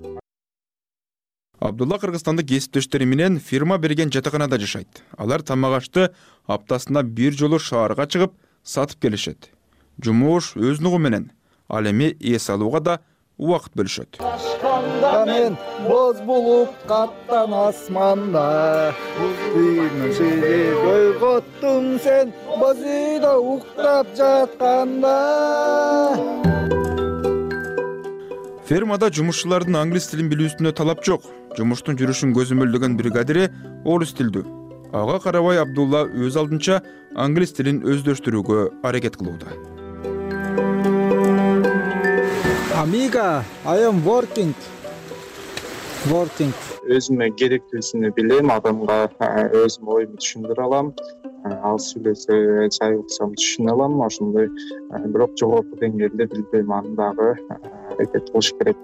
S2: Абдулла Кыргызстандык кесиптештери менен фирма берген жатаканада жашайт. Алар тамак ашты аптасына бир жолу шаарга чыгып сатып келишет. Жумуш өз нугу менен. ал эми эс алууга да убакыт бөлүшөт.
S19: Ашканда мен боз булуп каттан асманда, Үйнү койготтуң сен боз үйдө уктап жатканда.
S2: Фермада жумушчулардын англис тилин билүүсүнө талап жок. Жумуштун жүрүшүн көзөмөлдөгөн бригадири орус тилдүү. Ага карабай Абдулла өз алдынча англис тилин өздөштүрүүгө аракет кылууда.
S19: Amiga, I am working. Working.
S20: Өзүмө керектүүсүнү билем, адамга өзүм оюмду түшүндүрө алам. Ал сүйлөсө, чай уксам түшүнө алам. Ошондой бирок жогорку деңгээлде билбейм, аны дагы аракет кылыш керек.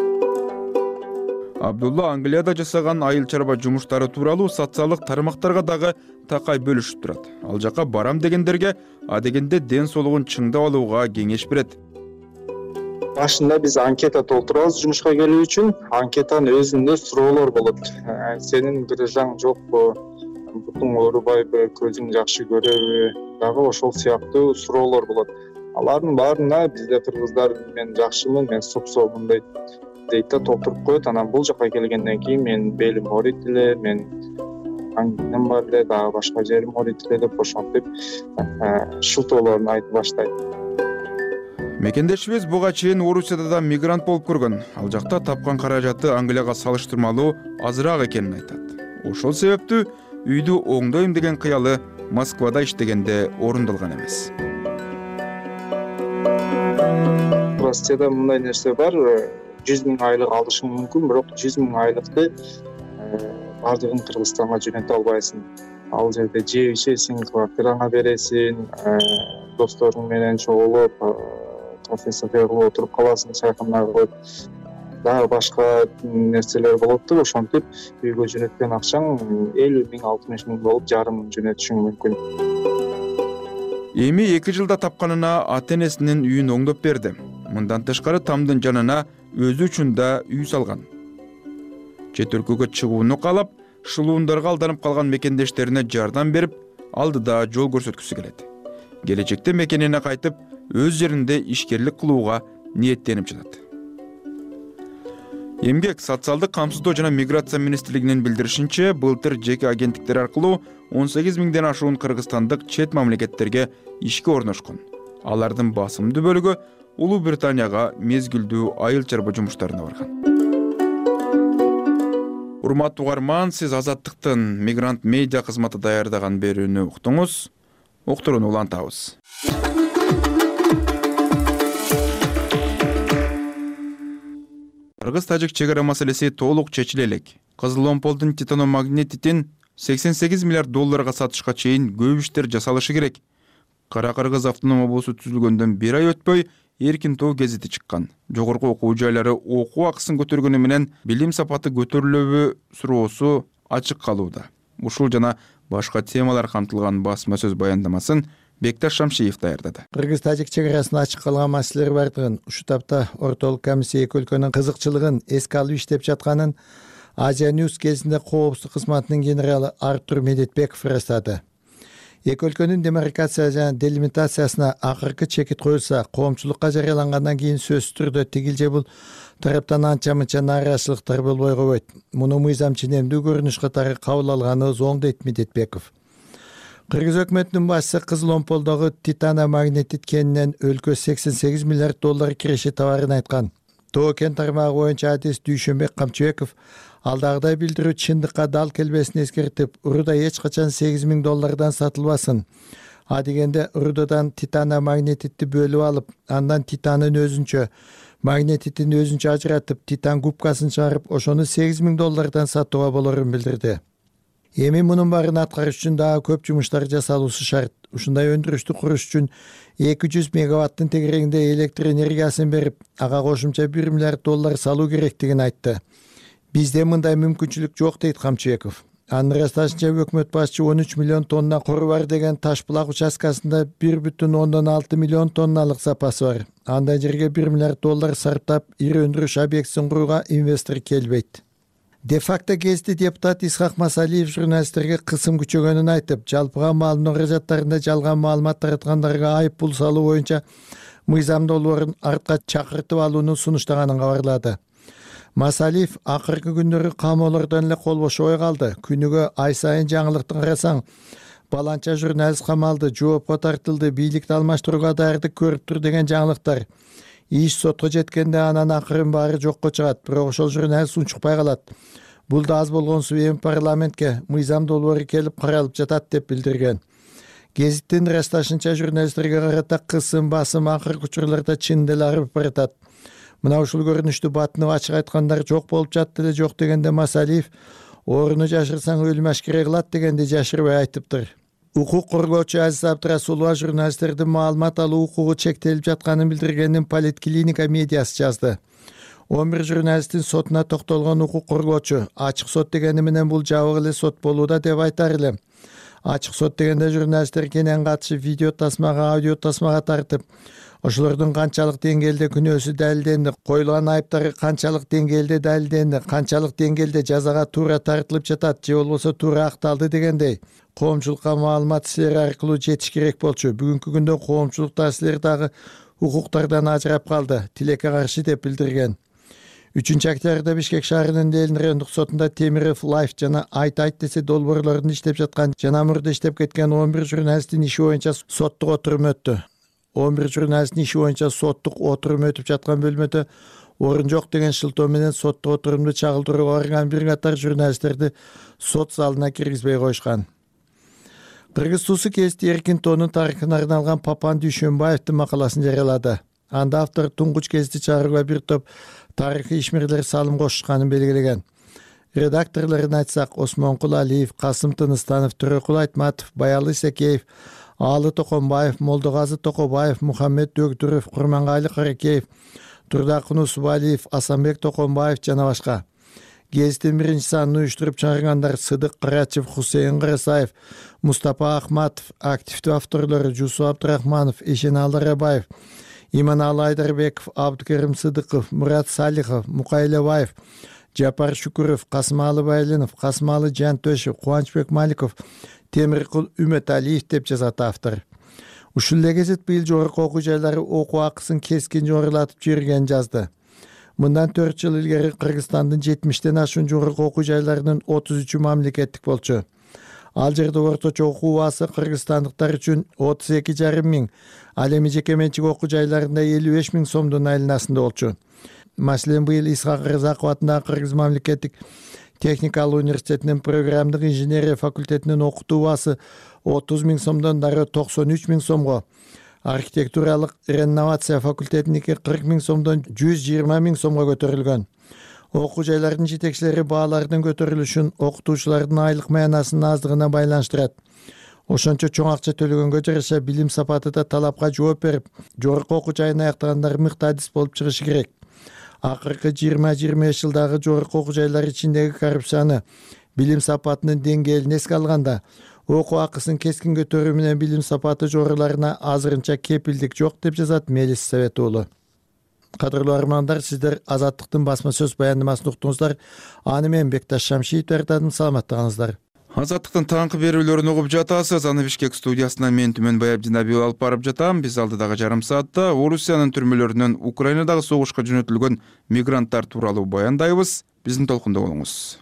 S2: Абдулла Англияда жасаган айыл чарба жумуштары тууралуу социалдык тармактарга дагы такай бөлүшүп турат. Ал жака барам дегендерге адегенде ден соолугун чыңдап алууга кеңеш берет.
S20: Башында биз анкета толтурабыз жумушка келүү үчүн. Анкетанын өзүндө суроолор болот. Сенин грыжаң жокпу? Бутуң оорубайбы? Көзүң жакшы көрөбү? Дагы ошол сыяктуу суроолор болот. Алардын баарына бизде кыргыздар мен жакшымын, мен сопсоомун дейт. Дейт да толтуруп коет. Анан бул жака келгенден кийин мен белим ооруйт эле, мен аңгинем бар эле, дагы башка жерим ооруйт эле деп ошентип шылтоолорун айтып баштайт.
S2: Мекендешибиз буга чейин Орусияда да мигрант болуп көргөн. Ал жакта тапкан каражаты Англияга салыштырмалуу азыраак экенин айтат. Ошол себептүү үйдү оңдойм деген кыялы Москвада иштегенде орундалган эмес.
S20: Россияда мындай нерсе бар, жүз миң айлык алышың мүмкүн, бирок жүз миң айлыкты бардыгын Кыргызстанга жөнөтө албайсың. Ал жерде жеп ичесиң, квартираңа бересиң, досторуң менен чогулуп, кафе-сафе кылып отуруп каласың, чайкана коюп, дагы башка нерселер болот да, ошентип үйгө жөнөткөн акчаң элүү миң, алтымыш миң болуп, жарым мың жөнөтүшүң мүмкүн.
S2: Эми эки жылда тапканына ата-энесинин үйүн оңдоп берди. Мындан тышкары тамдын жанына өзү үчүн да үй салган. Чет өлкөгө чыгууну каалап, шылуундарга алданып калган мекендештерине жардам берип, алдыда жол көрсөткүсү келет. Келечекте мекенине кайтып, өз жеринде ишкерлик кылууга ниеттенип жатат. Эмгек, социалдык камсыздоо жана миграция министрлигинин билдиришинче, былтыр жеке агенттиктер аркылуу он сегиз миңден ашуун кыргызстандык чет мамлекеттерге ишке орношкон. Алардын басымдуу бөлүгү Улуу Британияга мезгилдүү айыл чарба жумуштарына барган. Урматтуу угарман, сиз Азаттыктын мигрант медиа кызматы даярдаган берүүнү уктуңуз. Уктурууну улантабыз. Кыргыз-тажик чек ара маселеси толук чечиле элек. Кызыл омполдун титаномагнетитин сексен сегиз миллиард долларга сатышка чейин көп иштер жасалышы керек. Кара Кыргыз автоном облусу түзүлгөндөн бир ай өтпөй Эркин Тоо гезити чыккан. Жогорку окуу жайлары окуу акысын көтөргөнү менен билим сапаты көтөрүлөбү суроосу ачык калууда. Ушул жана башка темалар камтылган басма сөз баяндамасын Бекташ Шамшиев даярдады.
S21: Кыргыз-тажик чек арасында ачык калган маселелер бардыгын, ушул тапта ортолук комиссия эки өлкөнүн кызыкчылыгын эске алып иштеп жатканын Азия Ньюс кезинде коопсуздук кызматынын генералы Артур Медетбеков ырастады. Эки өлкөнүн демаркация жана делимитациясына акыркы чекит коюлса, коомчулукка жарыялангандан кийин сөзсүз түрдө тигил же бул тараптан анча мынча нааразычылыктар болбой койбойт. Муну мыйзам ченемдүү көрүнүш катары кабыл алганыбыз оң дейт Медетбеков. Кыргыз өкмөтүнүн башчысы Кызыл омполдогу титаномагнетит кенинен өлкө сексен сегиз миллиард доллар киреше табарын айткан. Тоо кен тармагы боюнча адис Дүйшөнбек Камчыбеков алдагыдай билдирүү чындыкка дал келбесин эскертип, уруда эч качан сегиз миң доллардан сатылбасын. А дегенде урудодан титаномагнетитти бөлүп алып, андан титанын өзүнчө, магнетитин өзүнчө ажыратып, титан губкасын чыгарып, ошону сегиз миң доллардан сатууга болорун билдирди. Эми мунун баарын аткарыш үчүн дагы көп жумуштар жасалуусу шарт. Ушундай өндүрүштү куруш үчүн эки жүз мегаваттын тегерегинде электр энергиясын берип, ага кошумча бир миллиард доллар салуу керектигин айтты. Бизде мындай мүмкүнчүлүк жок дейт Камчыбеков. Анын ырасташынча өкмөт башчы он үч миллион тонна кору бар деген Таш-Булак участкасында бир бүтүн ондон алты миллион тонналык запасы бар. Андай жерге бир миллиард доллар сарптап, ири өндүрүш объектисин курууга инвестор келбейт. Де-факто гезити депутат Исхак Масалиев журналисттерге кысым күчөгөнүн айтып, жалпыга маалымдоо каражаттарында жалган маалымат тараткандарга айып пул салуу боюнча мыйзам долбоорун артка чакыртып алууну сунуштаганын кабарлады. Масалиев акыркы күндөрү камоолордон эле кол бошобой калды. Күнүгө ай сайын жаңылыкты карасаң, баланча журналист камалды, жоопко тартылды, бийликти алмаштырууга даярдык көрүп тур деген жаңылыктар. Иш сотко жеткенде анан акырын баары жокко чыгат, бирок ошол журналист унчукпай калат. Бул да аз болгонсу эми парламентке мыйзам долбоору келип каралып жатат деп билдирген. Гезиттин ырасташынча журналисттерге карата кысым, басым акыркы учурларда чын деле арып баратат. Мына ушул көрүнүштү батынып ачык айткандар жок болуп жатты эле жок дегенде Масалиев орууну жашырсаң өлүм ашкере кылат дегенди жашырбай айтыптыр. Укук коргоочу Азиз Абдрасулова журналисттердин маалымат алуу укугу чектелип жатканын билдиргенин Политклиника медиасы жазды. он бир журналисттин сотуна токтолгон укук коргоочу ачык сот дегени менен бул жабык эле сот болууда деп айтар элем. Ачык сот дегенде журналисттер кенен катышып видео тасмага, аудио тасмага тартып, ошолордун канчалык деңгээлде күнөөсү далилденди, коюлган айыптары канчалык деңгээлде далилденди, канчалык деңгээлде жазага туура тартылып жатат же болбосо туура акталды дегендей коомчулукка маалымат силер аркылуу жетиш керек болчу. Бүгүнкү күндө коомчулукта силер дагы укуктардан ажырап калды, тилекке каршы деп билдирген. үчүнчү октябрда Бишкек шаарынын Элин райондук сотунда Темиров Лайф жана Айт Айт десе долбоорлорун иштеп жаткан жана мурда иштеп кеткен он бир журналисттин иши боюнча соттук отурум өттү. он бир журналисттин иши боюнча соттук отурум өтүп жаткан бөлмөдө орун жок деген шылтоо менен соттук отурумду чагылдырууга барган бир катар журналисттерди сот залына киргизбей коюшкан. Кыргыз Сусу Кести эркин тоонун тарыхына арналган Папан Дүйшөнбаевдин макаласын жарыялады. Анда автор туңгуч Кести чыгарууга бир топ тарыхый ишмерлер салым кошушканын белгилеген. Редакторлорун айтсак, Осмонкул Алиев, Касым Тыныстанов, Төрөкул Айтматов, Баялы Исекеев, Аалы Токонбаев, Молдогазы Токобаев, Мухаммед Дөгдүров, Курмангали Каракеев, Турдакын Усубалиев, Асанбек Токонбаев жана башка. Гезиттин биринчи санын уюштуруп чыгаргандар Сыдык Карачев, Хусейин Карасаев, Мустапа Ахматов, активдүү авторлору Жусу Абдрахманов, Эшеналы Рабаев, Иманалы Айдарбеков, Абдыкерим Сыдыков, Мурат Салихов, Мукайлебаев, Жапар Шукуров, Касымалы Байлынов, Касымалы Жантөшев, Кубанычбек Маликов, Темиркул Үмөталиев деп жазат автор. Ушул эле гезит быйыл жогорку окуу жайлары окуу акысын кескин жогорулатып жибергенин жазды. Мындан төрт жыл илгери Кыргызстандын жетимиштен ашуун жогорку окуу жайларынын отуз үчү мамлекеттик болчу. Ал жерде орточо окуу убасы кыргызстандыктар үчүн отуз эки жарым миң, ал эми жеке менчик окуу жайларында элүү беш миң сомдун айланасында болчу. Маселен, быйыл Исхак Рызаков атындагы Кыргыз мамлекеттик техникалык университетинин программдык инженерия факультетинин окутуу убасы отуз миң сомдон дароо токсон үч миң сомго, архитектуралык реновация факультетиники кырк миң сомдон жүз жыйырма миң сомго көтөрүлгөн. Окуу жайлардын жетекчилери баалардын көтөрүлүшүн окутуучулардын айлык маянасынын аздыгына байланыштырат. Ошончо чоң акча төлөгөнгө жараша билим сапаты да талапка жооп берип, жогорку окуу жайын аяктагандар мыкты адис болуп чыгышы керек. Акыркы жыйырма жыйырма беш жылдагы жогорку окуу жайлар ичиндеги коррупцияны, билим сапатынын деңгээлин эске алганда, окуу акысын кескин көтөрүү менен билим сапаты жогоруларына азырынча кепилдик жок деп жазат Мелис Совет уулу. Кадырлуу армандар, сиздер Азаттыктын басма сөз баяндамасын уктуңуздар. Аны мен Бекташ Шамшиев даярдадым. Саламаттыгыңыздар.
S2: Азаттыктын таңкы берүүлөрүн угуп жатасыз. Аны Бишкек студиясынан мен Түмөн Баябдинабиев алып барып жатам. Биз алдыдагы жарым саатта Орусиянын түрмөлөрүнөн Украинадагы согушка жөнөтүлгөн мигранттар тууралуу баяндайбыз. Биздин толкунда болуңуз.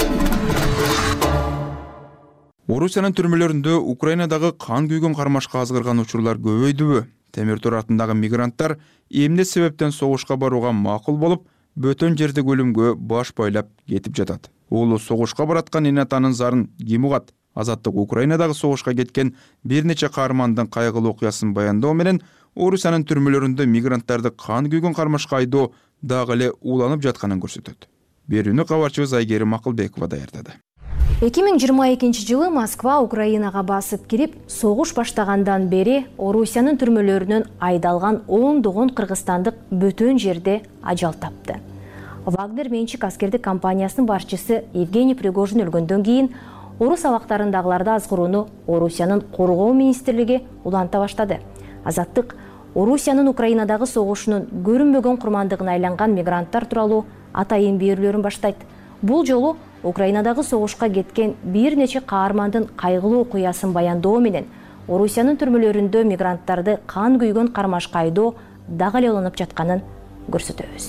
S2: Орусиянын түрмөлөрүндө Украинадагы кан күйгөн кармашка азгырган учурлар көбөйдүбү? Темир Тор атындагы мигранттар эмне себептен согушка барууга макул болуп, бөтөн жерде өлүмгө баш байлап кетип жатат? Уулу согушка бараткан эне атанын зарын ким угат? Азаттык Украинадагы согушка кеткен бир нече каармандын кайгылуу окуясын баяндоо менен Орусиянын түрмөлөрүндө мигранттарды кан күйгөн кармашка айдоо дагы эле уланып жатканын көрсөтөт. Берүүнү кабарчыбыз Айгерим Акылбекова даярдады.
S1: эки миң жыйырма экинчи жылы Москва Украинага басып кирип, согуш баштагандан бери Орусиянын түрмөлөрүнөн айдалган ондогон кыргызстандык бөтөн жерде ажал тапты. Вагнер менчик аскердик компаниясынын башчысы Евгений Пригожин өлгөндөн кийин орус абактарындагыларды азгырууну Орусиянын коргоо министрлиги уланта баштады. Азаттык Орусиянын Украинадагы согушунун көрүнбөгөн курмандыгына айланган мигранттар тууралуу атайын берүүлөрүн баштайт. Бул жолу Украинадагы согушка кеткен бир нече каармандын кайгылуу окуясын баяндоо менен Орусиянын түрмөлөрүндө мигранттарды кан күйгөн кармашка айдоо дагы эле уланып жатканын көрсөтөбүз.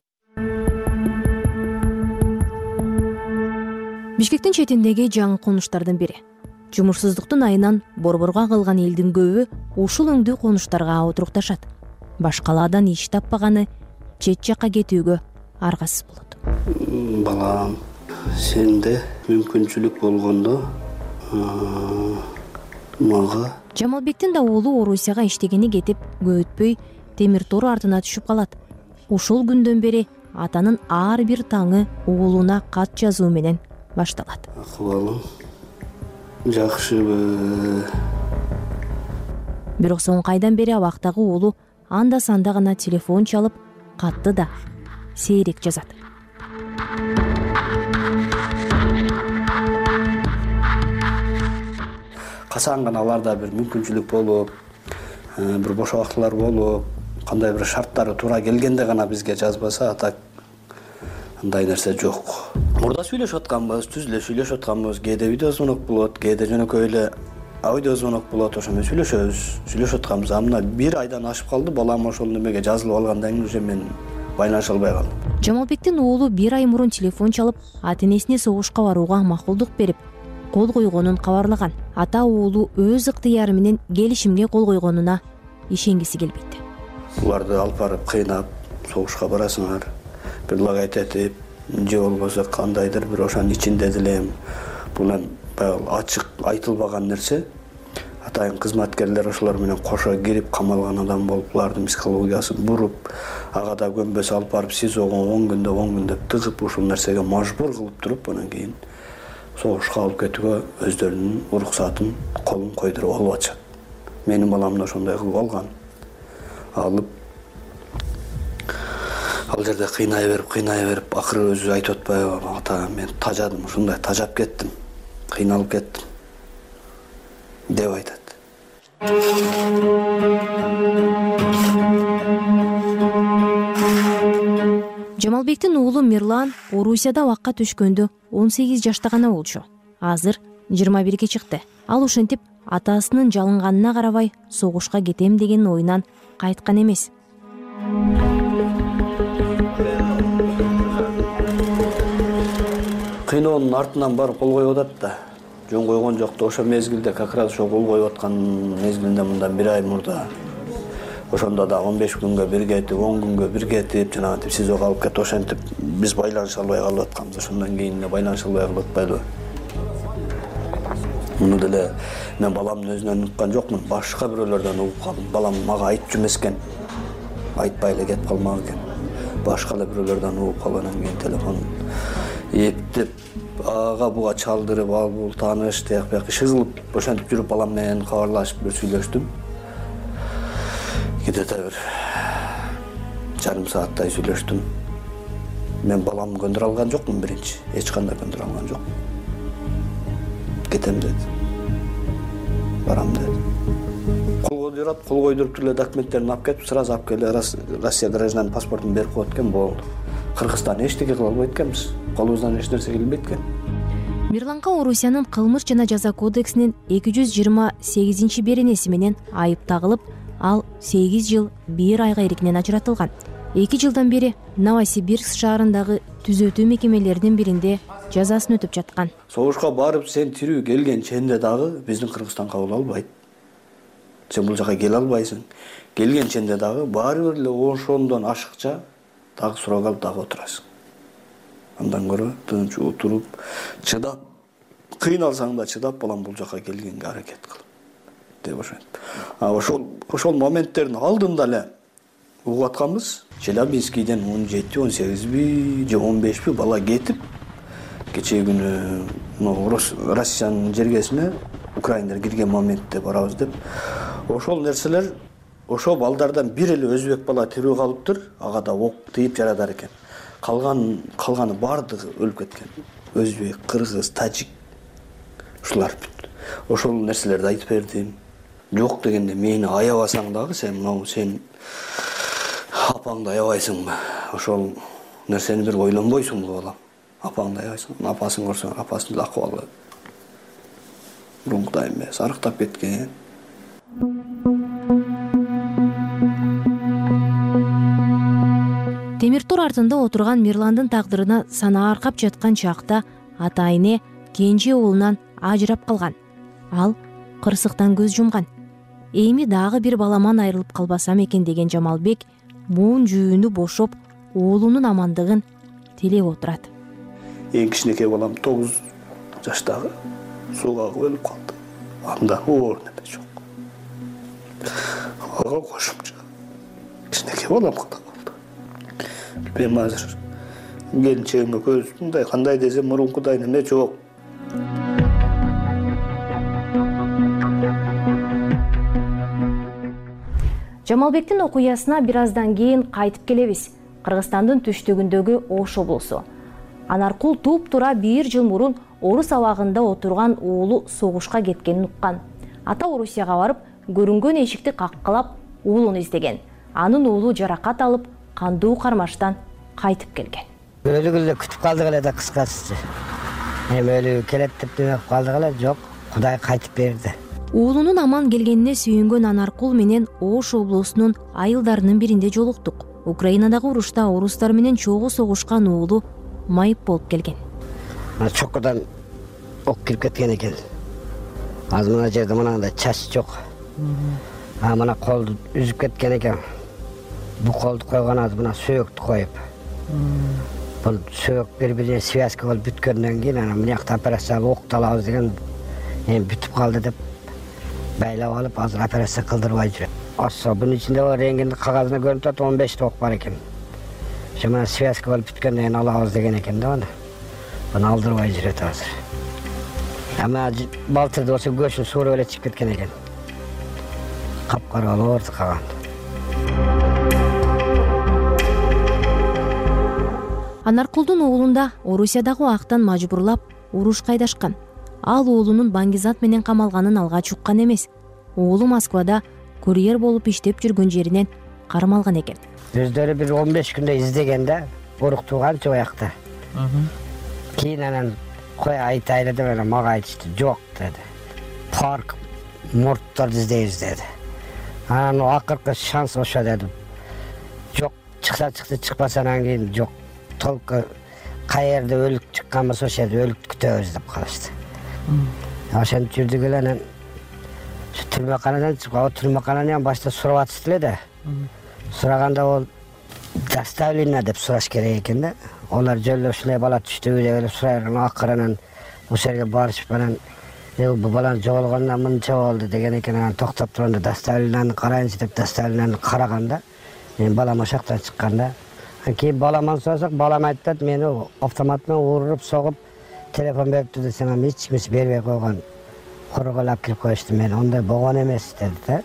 S1: Бишкектин четиндеги жаңы конуштардын бири. Жумушсуздуктун айынан борборго калган элдин көбү ушул өңдүү конуштарга отурукташат. Башкалардан иш таппаганы чет жакка кетүүгө аргасыз болот.
S3: Балам, сенде мүмкүнчүлүк болгондо мага.
S1: Жамалбектин да уулу Орусияга иштегени кетип, көп өтпөй темир тор артына түшүп калат. Ушул күндөн бери атанын ар бир таңы уулуна кат жазуу менен башталат.
S3: Акыбалым жакшыбы.
S1: Бирок соңку айдан бери абактагы уулу анда санда гана телефон чалып, катты да сейрек жазат.
S3: Качан гана аларда бир мүмкүнчүлүк болуп, бир бош убактылар болуп, кандай бир шарттары туура келгенде гана бизге жазбаса, а так андай нерсе жок. Мурда сүйлөшүп атканбыз, түз эле сүйлөшүп атканбыз, кээде видео звонок болот, кээде жөнөкөй эле аудио звонок болот, ошо менен сүйлөшөбүз, сүйлөшүп атканбыз. Мына бир айдан ашып калды, балам ошол немеге жазылып алгандан кийин уже мен байланыша албай калдым.
S1: Жамалбектин уулу бир ай мурун телефон чалып, ата-энесине согушка барууга макулдук берип, кол койгонун кабарлаган. Ата уулу өз ыктыяры менен келишимге кол койгонуна ишенгиси келбейт.
S3: Буларды алып барып кыйнап, согушка барасыңар, бир лагайт этип, же болбосо кандайдыр бир ошонун ичинде деле бул баягы ачык айтылбаган нерсе. Атайын кызматкерлер ошолор менен кошо кирип камалган адам болуп, булардын психологиясын буруп, ага да көнбөс алып барып СИЗОго он күндө он күндөп тыгып, ушул нерсеге мажбур кылып туруп, анан кийин согушка алып кетүүгө өздөрүнүн уруксатын колун койдуруп алып атышат. Менин балам да ошондой кылып алган. Алып ал жерде кыйнай берип, кыйнай берип, акыры өзү айтып атпайбы, ата, мен тажадым, ушундай тажап кеттим, кыйналып кеттим деп айтат.
S1: Жамалбектин уулу Мирлан Орусияда абакка түшкөндө он сегиз жашта гана болчу. Азыр жыйырма бирге чыкты. Ал ушинтип атасынын жалынганына карабай согушка кетем деген оюнан кайткан эмес.
S3: Кыйноонун артынан барып кол коюп атат да. Жөн койгон жок да, ошо мезгилде как раз ошо кол коюп аткан мезгилинде мындан бир ай мурда. Ошондо да он беш күнгө бир кетип, он күнгө бир кетип, жанагынтип СИЗОго алып кетип, ошентип биз байланыша албай калып атканбыз. Ошондон кийин эле байланыша албай калып атпайлыбы. Муну деле мен баламдын өзүнөн уккан жокмун, башка бирөөлөрдөн угуп калдым. Балам мага айтчу эмес экен. Айтпай эле кетип калмак экен. Башка эле бирөөлөрдөн угуп калгандан кийин телефон эптеп ага буга чалдырып, ал бул тааныш тияк бияк иши кылып, ошентип жүрүп балам менен кабарлашып бир сүйлөштүм. Где-то бир жарым сааттай сүйлөштүм. Мен баламды көндүрө алган жокмун биринчи, эч кандай көндүрө алган жокмун. Кетем деди. Барам деди. Кол койдурат, кол койдуруп эле документтерин алып кетип, сразу алып келе Россия гражданин паспортун берип коет экен, болду. Кыргызстан эчтеке кыла албайт экенбиз. Колубуздан эч нерсе келбейт экен.
S1: Мирланга Орусиянын кылмыш жана жаза кодексинин эки жүз жыйырма сегизинчи беренеси менен айып тагылып, ал сегиз жыл бир айга эркинен ажыратылган. эки жылдан бери Новосибирск шаарындагы түзөтүү мекемелеринин биринде жазасын өтүп жаткан.
S3: Согушка барып сен тирүү келген ченде дагы биздин Кыргызстан кабыл албайт. Сен бул жака келе албайсың. Келген ченде дагы баары бир эле ошондон ашыкча дагы суроо алып дагы отурасың. Андан көрө тынч отуруп, чыдап, кыйналсаң да чыдап, балам бул жака келгенге аракет кыл деп ошентип. А ошол ошол моменттердин алдында эле угуп атканбыз. Челябинскийден он жети он сегизби же он бешпи бала кетип, кечээ күнү Россиянын жергесине украиндер кирген моментте барабыз деп. Ошол нерселер, ошол балдардан бир эле өзбек бала тирүү калыптыр, ага да ок тыйып жарадар экен. Калган калганы бардыгы өлүп кеткен. Өзбек, кыргыз, тажик ушулар бүт. Ошол нерселерди айтып бердим. Жок дегенде мени аябасаң дагы сен мынау сен апаңды аябайсыңбы? Ошол нерсени бир ойлонбойсуңбу балам? Апаңды аябайсың, апасын көрсөң, апасынын акыбалы мурункудай эмес, арыктап кеткен.
S1: Темиртор артында отурган Мирландын тагдырына санаа аркап жаткан чакта ата айне кенже уулунан ажырап калган. Ал кырсыктан көз жумган. Эми дагы бир баламан айрылып калбасам экен деген Жамалбек буун жүүнү бошоп, уулунун амандыгын тилеп отурат.
S3: Эң кичинекей балам тогуз жаштагы сууга өлүп калды. Анда оор неме жок. Ага кошумча кичинекей балам калды. Билбейм азыр. Келинчегимге көзүмдөй кандай десем мурункудай неме жок.
S1: Жамалбектин окуясына бир аздан кийин кайтып келебиз. Кыргызстандын түштүгүндөгү Ош облусу. Анаркул туп-тура бир жыл мурун Орус абагында отурган уулу согушка кеткенин уккан. Ата Орусияга барып, көрүнгөн эшикти каккылап, уулун издеген. Анын уулу жаракат алып, кандуу кармаштан кайтып келген.
S7: Өлүгүлө күтүп калдык эле да кыскасы. Эми өлүгү келет деп демеп калдык эле, жок, Кудай кайтып берди.
S1: Уулунун аман келгенине сүйүнгөн Анаркул менен Ош облусунун айылдарынын биринде жолуктук. Украинадагы урушта орустар менен чогуу согушкан уулу майып болуп келген.
S7: Мына чоккудан ок кирип кеткен экен. Азыр мына жерде мынандай чач жок. А мына колду үзүп кеткен экен. Бу колду койгон азыр мына сөөктү коюп. Бул сөөк бири-бирине связка болуп бүткөндөн кийин анан мына жакта операцияга окталабыз деген эми бүтүп калды деп байлап алып азыр операция кылдырбай жүрөт. Assa bunun içinde o renginde kağızına görüntü on beş tok var eken. Şimdi связка болуп бүткөндөн алабыз деген экен да аны. Буну алдырбай жүрөт азыр. Ама балтырда болсо көчүн сууруп эле чыгып кеткен экен. Капкара болуп калган.
S1: Анаркулдун уулунда Орусиядагы актан мажбурлап уруш кайдашкан. Ал уулунун Баңгизат менен камалганын алгач уккан эмес. Уулу Москвада курьер болуп иштеп жүргөн жеринен кармалган экен.
S7: Өздөрү бир он беш күндө издегенде уруктууганчы оякта. Кийин анан кой айтайлы деп анан мага айтышты. Жок деди. Парк мурттарды издейбиз деди. Анан акыркы шанс ошо деди. Жок, чыкса чыкты, чыкпаса анан кийин жок. Толку каерде өлүк чыккан болсо ошо жерде өлүктү күтөбүз деп калышты. Ошентип жүрдүк эле анан түрмөканадан чыгып, ал түрмөкананы башта сурап атышты эле да. Сураганда ол доставление деп сураш керек экен да. Олар жолдо ушундай бала түштүбү деп эле сурайрын, акырынан ошол жерге барышып анан бул баланын жоголгонуна мынча болду деген экен. Анан токтоп турганда доставленияны карайынчы деп доставленияны караганда мен балам ошол жактан чыкканда. Кийин баламан сурасак, балам айтты, мени автомат менен уруп согуп телефон бериптир десем, эч кимиси бербей койгон. Курголап кирип коюшту, мен ондай болгон эмес деди да.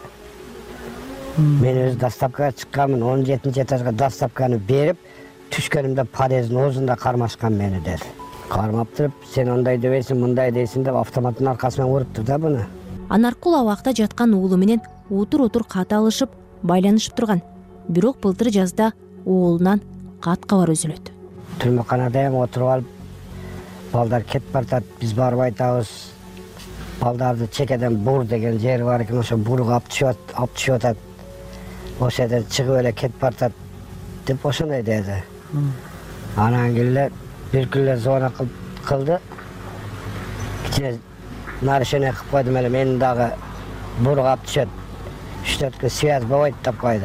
S7: Мен өз доставкага чыкканмын, он жетинчи этажга доставканы берип, түшкөнүмдө подъездин озунда кармашкан мени деди. Кармап туруп, сен ондай дебейсиң, мындай дейсиң деп автоматтын аркасы менен урупту да буну.
S1: Анаркул абакта жаткан уулу менен утур-утур кат алышып, байланышып турган. Бирок былтыр жазда уулунан кат кабар үзүлөт.
S7: Түрмөканада эми отуруп алып, балдар кетип баратат, биз барып айтабыз. Балдарды чекеден бур деген жери бар экен, ошо бурга алып түшүп алып түшүп атат. Ошол жерден чыгып эле кетип баратат деп ошондой деди. Анан келе бир күнү звонок кылды. Кичине нарушение кылып койдум эле, мени дагы бурга алып түшөт. үч төрт күн связь болбойт деп койду.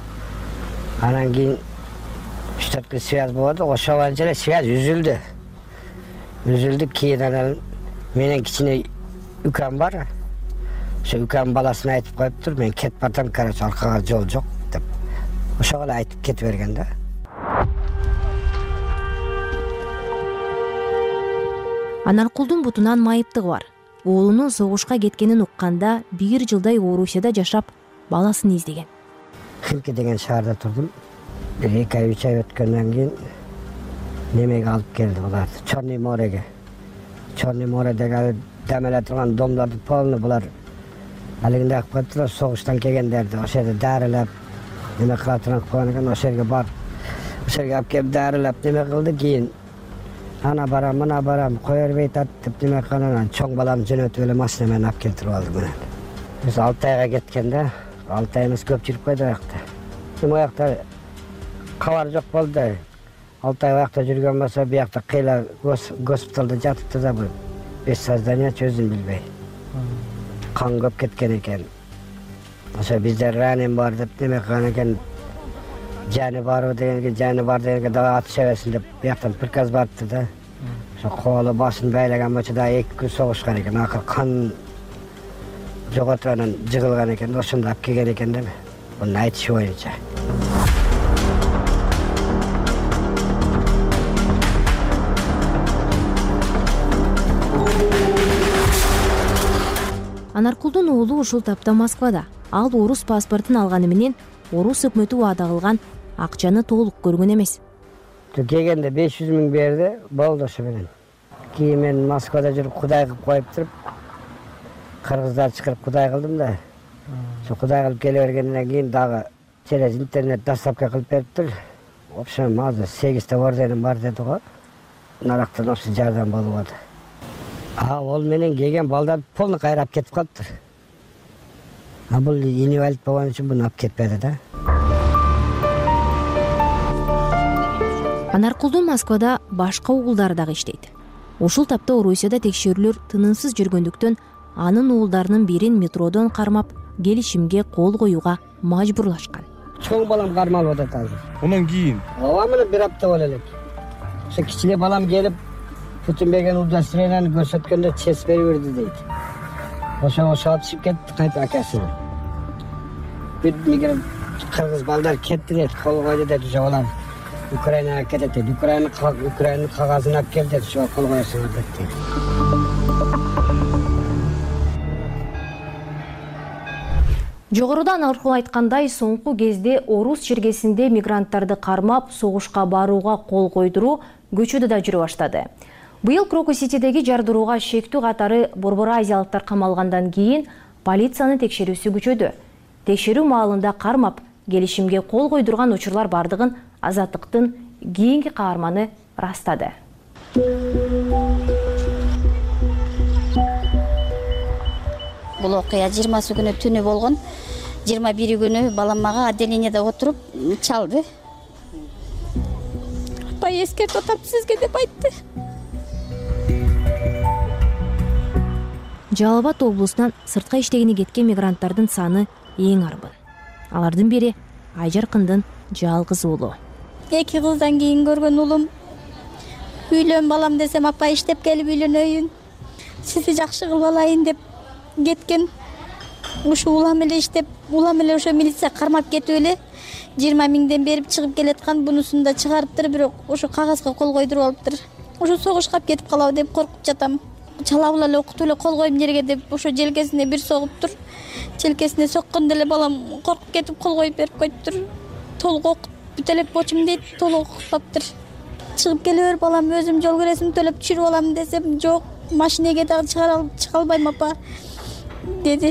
S7: Анан кийин үч төрт күн связь болду, ошол боюнча эле связь үзүлдү. Үзүлдү, кийин анан менен кичине үкем бар. Ошо үкем баласына айтып коюптур, мен кетип бартам, короче, аркага жол жок деп. Ошого эле айтып кетип берген да.
S1: Анаркулдун бутунан майыптыгы бар. Уулунун согушка кеткенин укканда бир жылдай Орусияда жашап, баласын издеген.
S7: Химки деген шаарда турдум. Бир эки ай, үч ай өткөндөн кийин немеге алып келди булар, Чорный мореге. Чорный моредеги демеле турган домдорду полный булар алигинде кылып коюптур, согуштан келгендерди ошол жерде дарылап неме кыла турган койгон экен. Ошол жерге барып, ошол жерге алып келип дарылап неме кылды. Кийин ана барам, мына барам, кое бербей атат деп неме кылган. Чоң баламды жөнөтүп эле машина менен алып келтирип алды менен. Биз алты айга кеткен да, алты ай эмес көп жүрүп койду аякта. Эми аякта кабар жок болду. алты ай аякта жүргөн болсо, биякта кыйла госпиталда жатыпты да, бул беш создание чөзүн билбей. Кан көп кеткен экен. Ошо биздер ранен бар деп неме кылган экен. Жаны барбы дегенге, жаны бар дегенге дагы ат шебесин деп бияктан приказ барыпты да. Ошо колу башын байлаган болчу да эки күн согушкан экен. Акыр кан жоготуп анан жыгылган экен, ошондо алып келген экен деп. Мунун айтышы боюнча.
S1: Анаркулдун уулу ушул тапта Москвада. Ал орус паспортун алганы менен орус өкмөтү ваада кылган акчаны толук көргөн эмес.
S7: Келгенде беш жүз миң берди, болду ошо менен. Кийин мен Москвада жүрүп кудай кылып коюп туруп, кыргыздар чакырып кудай кылдым да. Ошо кудай кылып келе бергенден кийин дагы через интернет доставка кылып бериптир. В общем, азыр сегизте орденим бар деди го. Нарактан ошо жардам болуп атат. А ол менен келген балдар полный кайрап кетип калыптыр. А бул инвалид болгон үчүн буну алып кетпеди да.
S1: Анаркулдун Москвада башка уулдары дагы иштейт. Ушул тапта Орусияда текшерүүлөр тынымсыз жүргөндүктөн анын уулдарынын бирин метродон кармап, келишимге кол коюуга мажбурлашкан.
S7: Чоң балам кармалып атат азыр.
S17: Онон кийин
S7: ооба мына бир апта боло элек. Ошо кичине балам келип бүтүн берген удостоверениени көрсөткөндө чес берип берди дейт. Ошо ошо алып чыгып кетти кайта акасына. Бүт мигрант кыргыз балдар кетти дейт, кол койду дейт, ошо балам Украинага кетет дейт. Украина Украинанын кагазын алып кел дейт, ошо кол коесуңар дейт.
S1: Жогоруда Анаркул айткандай, соңку кезде орус чиркесинде мигранттарды кармап, согушка барууга кол койдуруу көчөдө да жүрө баштады. Быйыл Крокус-Ситидеги жардырууга шектүү катары борбор азиялыктар камалгандан кийин полициянын текшерүүсү күчөдү. Текшерүү маалында кармап, келишимге кол койдурган учурлар бардыгын Азаттыктын кийинки каарманы растады.
S6: Бул окуя жыйырмасы күнү түнү болгон. жыйырма бири күнү балам мага отделениеде отуруп чалды. Апай эскертип атам сизге деп айтты.
S1: Жалал Абад облусунан сыртка иштегени кеткен мигранттардын саны эң арбын. Алардын бири Айжаркындын жалгыз уулу.
S6: Эки кыздан кийин көргөн уулум. Үйлөн балам десем, апа иштеп келип үйлөнөйүн. Сизди жакшы кылып алайын деп кеткен. Ушу улам эле иштеп, улам эле ошо милиция кармап кетип эле жыйырма миңден берип чыгып келаткан, бунусун да чыгарыптыр, бирок ошо кагазга кол койдуруп алыптыр. Ошо согушка кетип калабы деп коркуп жатам. Чалабыл эле окутуп эле кол коюм жерге деп ошо желкесине бир согуптур. Желкесине соккондо эле балам коркуп кетип кол коюп берип коюптур. Толук окуп бүт эле бочум дейт, толук окутпаптыр. Чыгып келе бер балам, өзүм жол киресин төлөп түшүрүп алам десем, жок, машинеге дагы чыгара чыга албайм апа деди.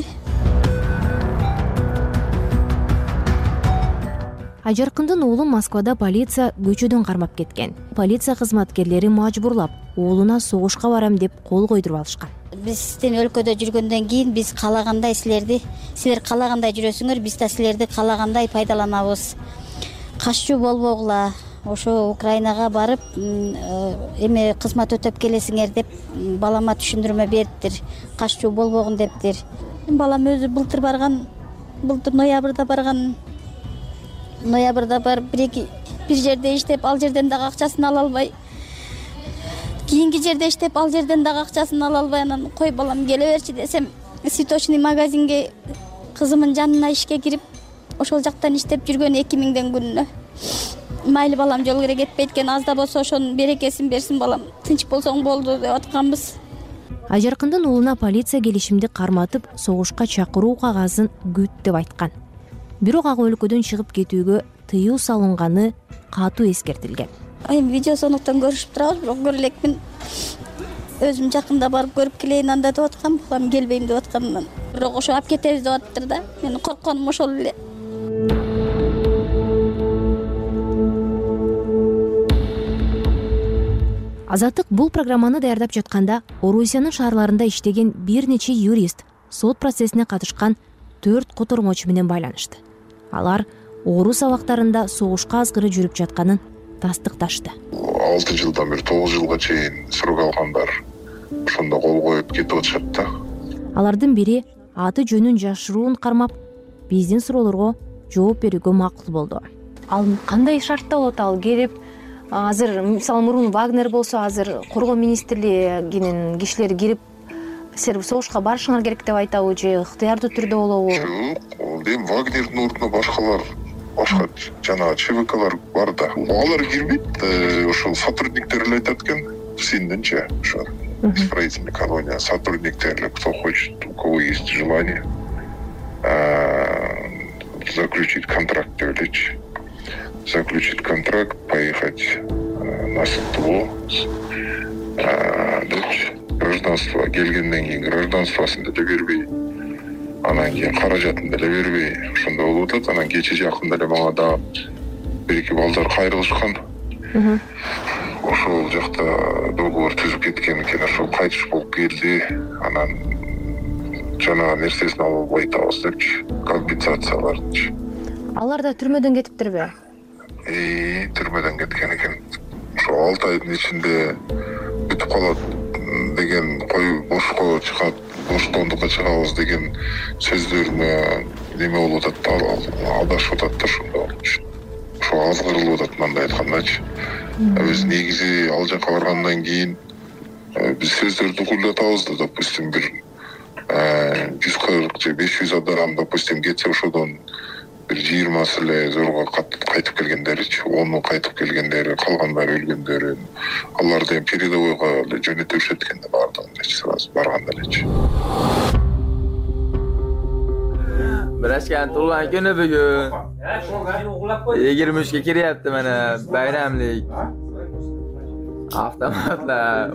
S1: Айжаркындын уулун Москвада полиция көчөдөн кармап кеткен. Полиция кызматкерлери мажбурлап, уулуна согушка барам деп кол койдуруп алышкан.
S6: Биздин өлкөдө жүргөндөн кийин биз каалагандай силерди, силер каалагандай жүрөсүңөр, биз да силерди каалагандай пайдаланабыз. Каччу болбогула, ошо Украинага барып, эме кызмат өтөп келесиңер деп балама түшүндүрмө бериптир. Каччу болбогун дептир. Балам өзү былтыр барган, былтыр ноябрда барган. Ноябрда барып бир бир жерде иштеп, ал жерден дагы акчасын ала албай. Кийинки жерде иштеп, ал жерден дагы акчасын ала албай, анан кой балам келе берчи десем, цветочный магазинге кызымын жанына ишке кирип, ошол жактан иштеп жүргөн эки миңден күнүнө. Майли балам жол кире кетпейт экен, аз да болсо ошонун берекесин берсин балам, тынч болсоң болду деп атканбыз.
S1: Айжаркындын уулуна полиция келишимди карматып, согушка чакыруу кагазын күт деп айткан. Бирок ага өлкөдөн чыгып кетүүгө тыюу салынганы катуу эскертилген.
S6: Эми видео соноктон көрүшүп турабыз, бирок көрө элекмин. Өзүм жакында барып көрүп келейин анда деп аткам, балам келбейм деп атканмын. Бирок ошо алып кетебиз деп атыптыр да. Менин коркконум ошол эле.
S1: Азаттык бул программаны даярдап жатканда Орусиянын шаарларында иштеген бир нече юрист сот процессине катышкан төрт котормочу менен байланышты. Алар орус абактарында согушка азгыры жүрүп жатканын тастыкташты.
S8: алты жылдан бери тогуз жылга чейин срок алгандар ошондо кол коюп кетип атышат да.
S1: Алардын бири аты жөнүн жашыруун кармап, биздин суроолорго жооп берүүгө макул болду. Ал кандай шартта болот? Ал келип, азыр мисалы мурун Вагнер болсо, азыр коргоо министрлигинин кишилери кирип, силер согушка барышыңар керек деп айтабы же ыктыярдуу түрдө болобу?
S8: Жок, эми Вагнердин ордуна башкалар, башка жанагы ЧВКлар бар да. Алар кирбейт, ошол сотрудниктер эле айтат экен, синдинче, ошо исправительная колония, сотрудниктер, кто хочет, у кого есть желание заключить контракт, девлечь, заключить контракт, поехать на СТО, гражданство келгенден кийин гражданствосын деле бербей, анан кийин каражатын деле бербей, ошондой болуп атат. Анан кече жакында эле мага да бир эки балдар кайрылышкан. Ошол жакта договор түзүп кеткен экен, ошол кайтыш болуп келди. Анан жана нерсесин алып айтабыз депчи, компенсацияларды.
S1: Алар да түрмөдөн кетиптерби?
S8: Э, түрмөдөн кеткен экен. Ошо алты айдын ичинде бүтүп калат деген, кой бошко чыгат, боштондукка чыгабыз деген сөздөрүнө неме болуп атат, алдашып атат да ошондо. Ошо азгырылып атат мындай айткандачы. Биз негизи ал жака баргандан кийин биз сөздөрдү угулдатабыз да, допустим, бир жүз кырк же беш жүз адам, допустим, кетсе ошодон бир жыйырмасы эле зорго кайтып келгендеричи, ону кайтып келгендери, калгандары өлгөндөрүн аларды эми передовойго эле жөнөтө беришет экен да, баардыгын сразу барганда элечи.
S22: Birashgan tug'ilgan kuni bugun. yigirma uchga kiryapti mana bayramlik. Avtomatlar.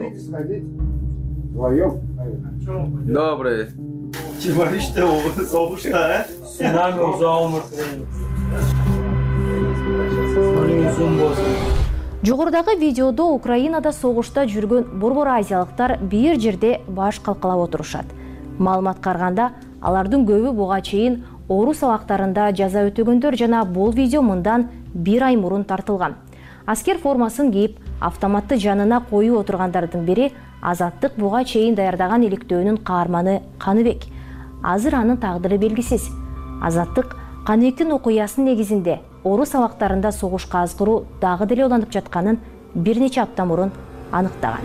S22: Добрый.
S17: Чеваришь-то совушка, а? С нами uzoq umr tilaymiz.
S1: Жогорудагы видеодо Украинада согушта жүргөн борбор азиялыктар бир жерде баш калкалап отурушат. Маалымат карганда, алардын көбү буга чейин орус абактарында жаза өтөгөндөр жана бул видео мындан бир ай мурун тартылган. Аскер формасын кийип, автоматты жанына коюп отургандардын бири Азаттык буга чейин даярдаган иликтөөнүн каарманы Каныбек. Азыр анын тагдыры белгисиз. Азаттык Каныбектин окуясынын негизинде орус абактарында согушка азгыруу дагы деле уланып жатканын бир нече апта мурун аныктаган.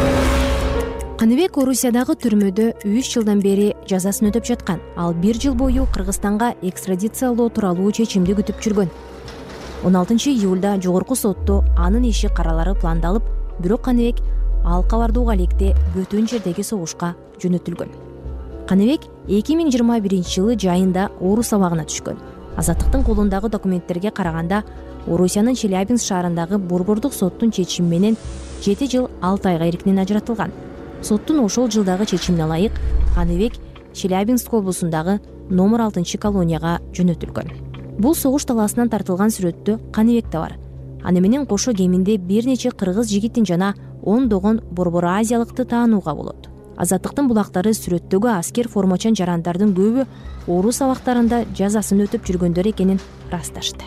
S1: Каныбек Орусиядагы түрмөдө үч жылдан бери жазасын өтөп жаткан. Ал бир жыл бою Кыргызстанга экстрадициялоо тууралуу чечимди күтүп жүргөн. он алтынчы июлда жогорку сотто анын иши каралары пландалып, бирок Каныбек ал кабарды уга электе бөтөн жердеги согушка жөнөтүлгөн. Каныбек эки миң жыйырма биринчи жылы жайында орус абагына түшкөн. Азаттыктын колундагы документтерге караганда, Орусиянын Челябинск шаарындагы борбордук соттун чечими менен жети жыл алты айга эркинен ажыратылган. Соттун ошол жылдагы чечимине ылайык Каныбек Челябинск облусундагы номер алтынчы колонияга жөнөтүлгөн. Бул согуш талаасынан тартылган сүрөттө Каныбек да бар. Аны менен кошо кеминде бир нече кыргыз жигитин жана ондогон борбор азиялыкты таанууга болот. Азаттыктын булактары сүрөттөгү аскер формачан жарандардын көбү орус абактарында жазасын өтөп жүргөндөр экенин ырасташты.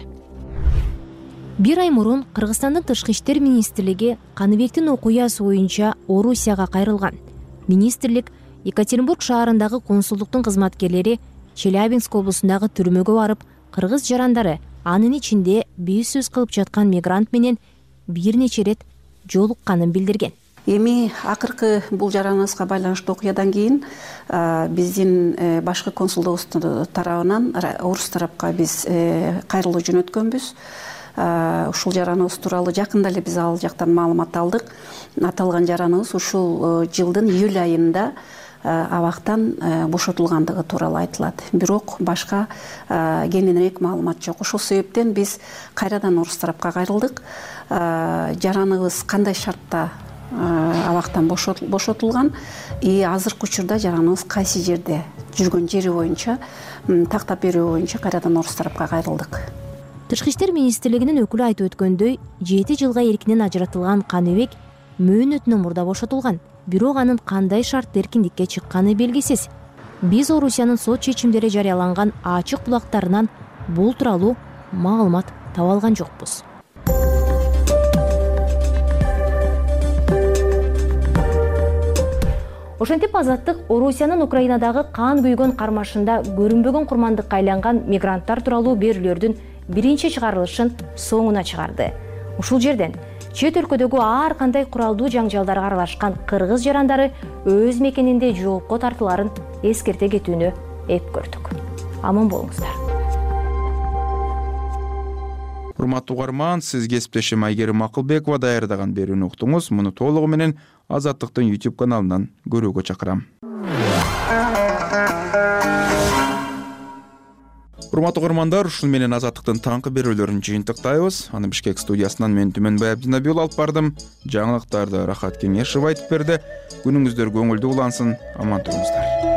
S1: Бир ай мурун Кыргызстандын тышкы иштер министрлиги Каныбектин окуясы боюнча Орусияга кайрылган. Министрлик Екатеринбург шаарындагы консулдуктун кызматкерлери Челябинск облусундагы түрмөгө барып, кыргыз жарандары анын ичинде бир сөз кылып жаткан мигрант менен бир нече рет жолукканын билдирген.
S23: Эми акыркы бул жараныбызга байланыштуу окуядан кийин биздин башкы консулдугубуздун тарабынан орус тарапка биз кайрылуу жөнөткөнбүз. Ушул жараныбыз тууралуу жакында эле биз ал жактан маалымат алдык. Аталган жараныбыз ушул жылдын июль айында абактан бошотулгандыгы тууралуу айтылат. Бирок башка кеңирээк маалымат жок. Ошол себептен биз кайрадан орус тарапка кайрылдык. Жараныбыз кандай шартта абактан бошотулган и азыркы учурда жараныбыз кайсы жерде жүргөн жери боюнча тактап берүү боюнча кайрадан орус тарапка кайрылдык.
S1: Тышкы иштер министрлигинин өкүлү айтып өткөндөй, жети жылга эркинен ажыратылган Каныбек мөөнөтүнөн мурда бошотулган. Бирок анын кандай шарт эркиндикке чыкканы белгисиз. Биз Орусиянын сот чечимдери жарыяланган ачык булактарынан бул тууралуу маалымат таба алган жокпуз. Ошентип Азаттык Орусиянын Украинадагы кан күйгөн кармашында көрүнбөгөн курмандыкка айланган мигранттар тууралуу берүүлөрдүн биринчи чыгарылышын соңуна чыгарды. Ушул жерден чет өлкөдөгү ар кандай куралдуу жаңжалдарга аралашкан кыргыз жарандары өз мекенинде жоопко тартыларын эскерте кетүүнү эп көрдүк. Аман болуңуздар.
S2: Урматтуу угарман, сиз кесиптешим Айгерим Акылбекова даярдаган берүүнү уктуңуз. Муну толугу менен Азаттыктын YouTube каналынан көрүүгө чакырам. Урматтуу угармандар, ушул менен Азаттыктын таңкы берүүлөрүн жыйынтыктайбыз. Аны Бишкек студиясынан мен Түмөнбай Абдинабиул алып бардым. Жаңылыктарды Рахат Кеңешев айтып берди. Күнүңүздөр көңүлдүү улансын, аман туруңуздар.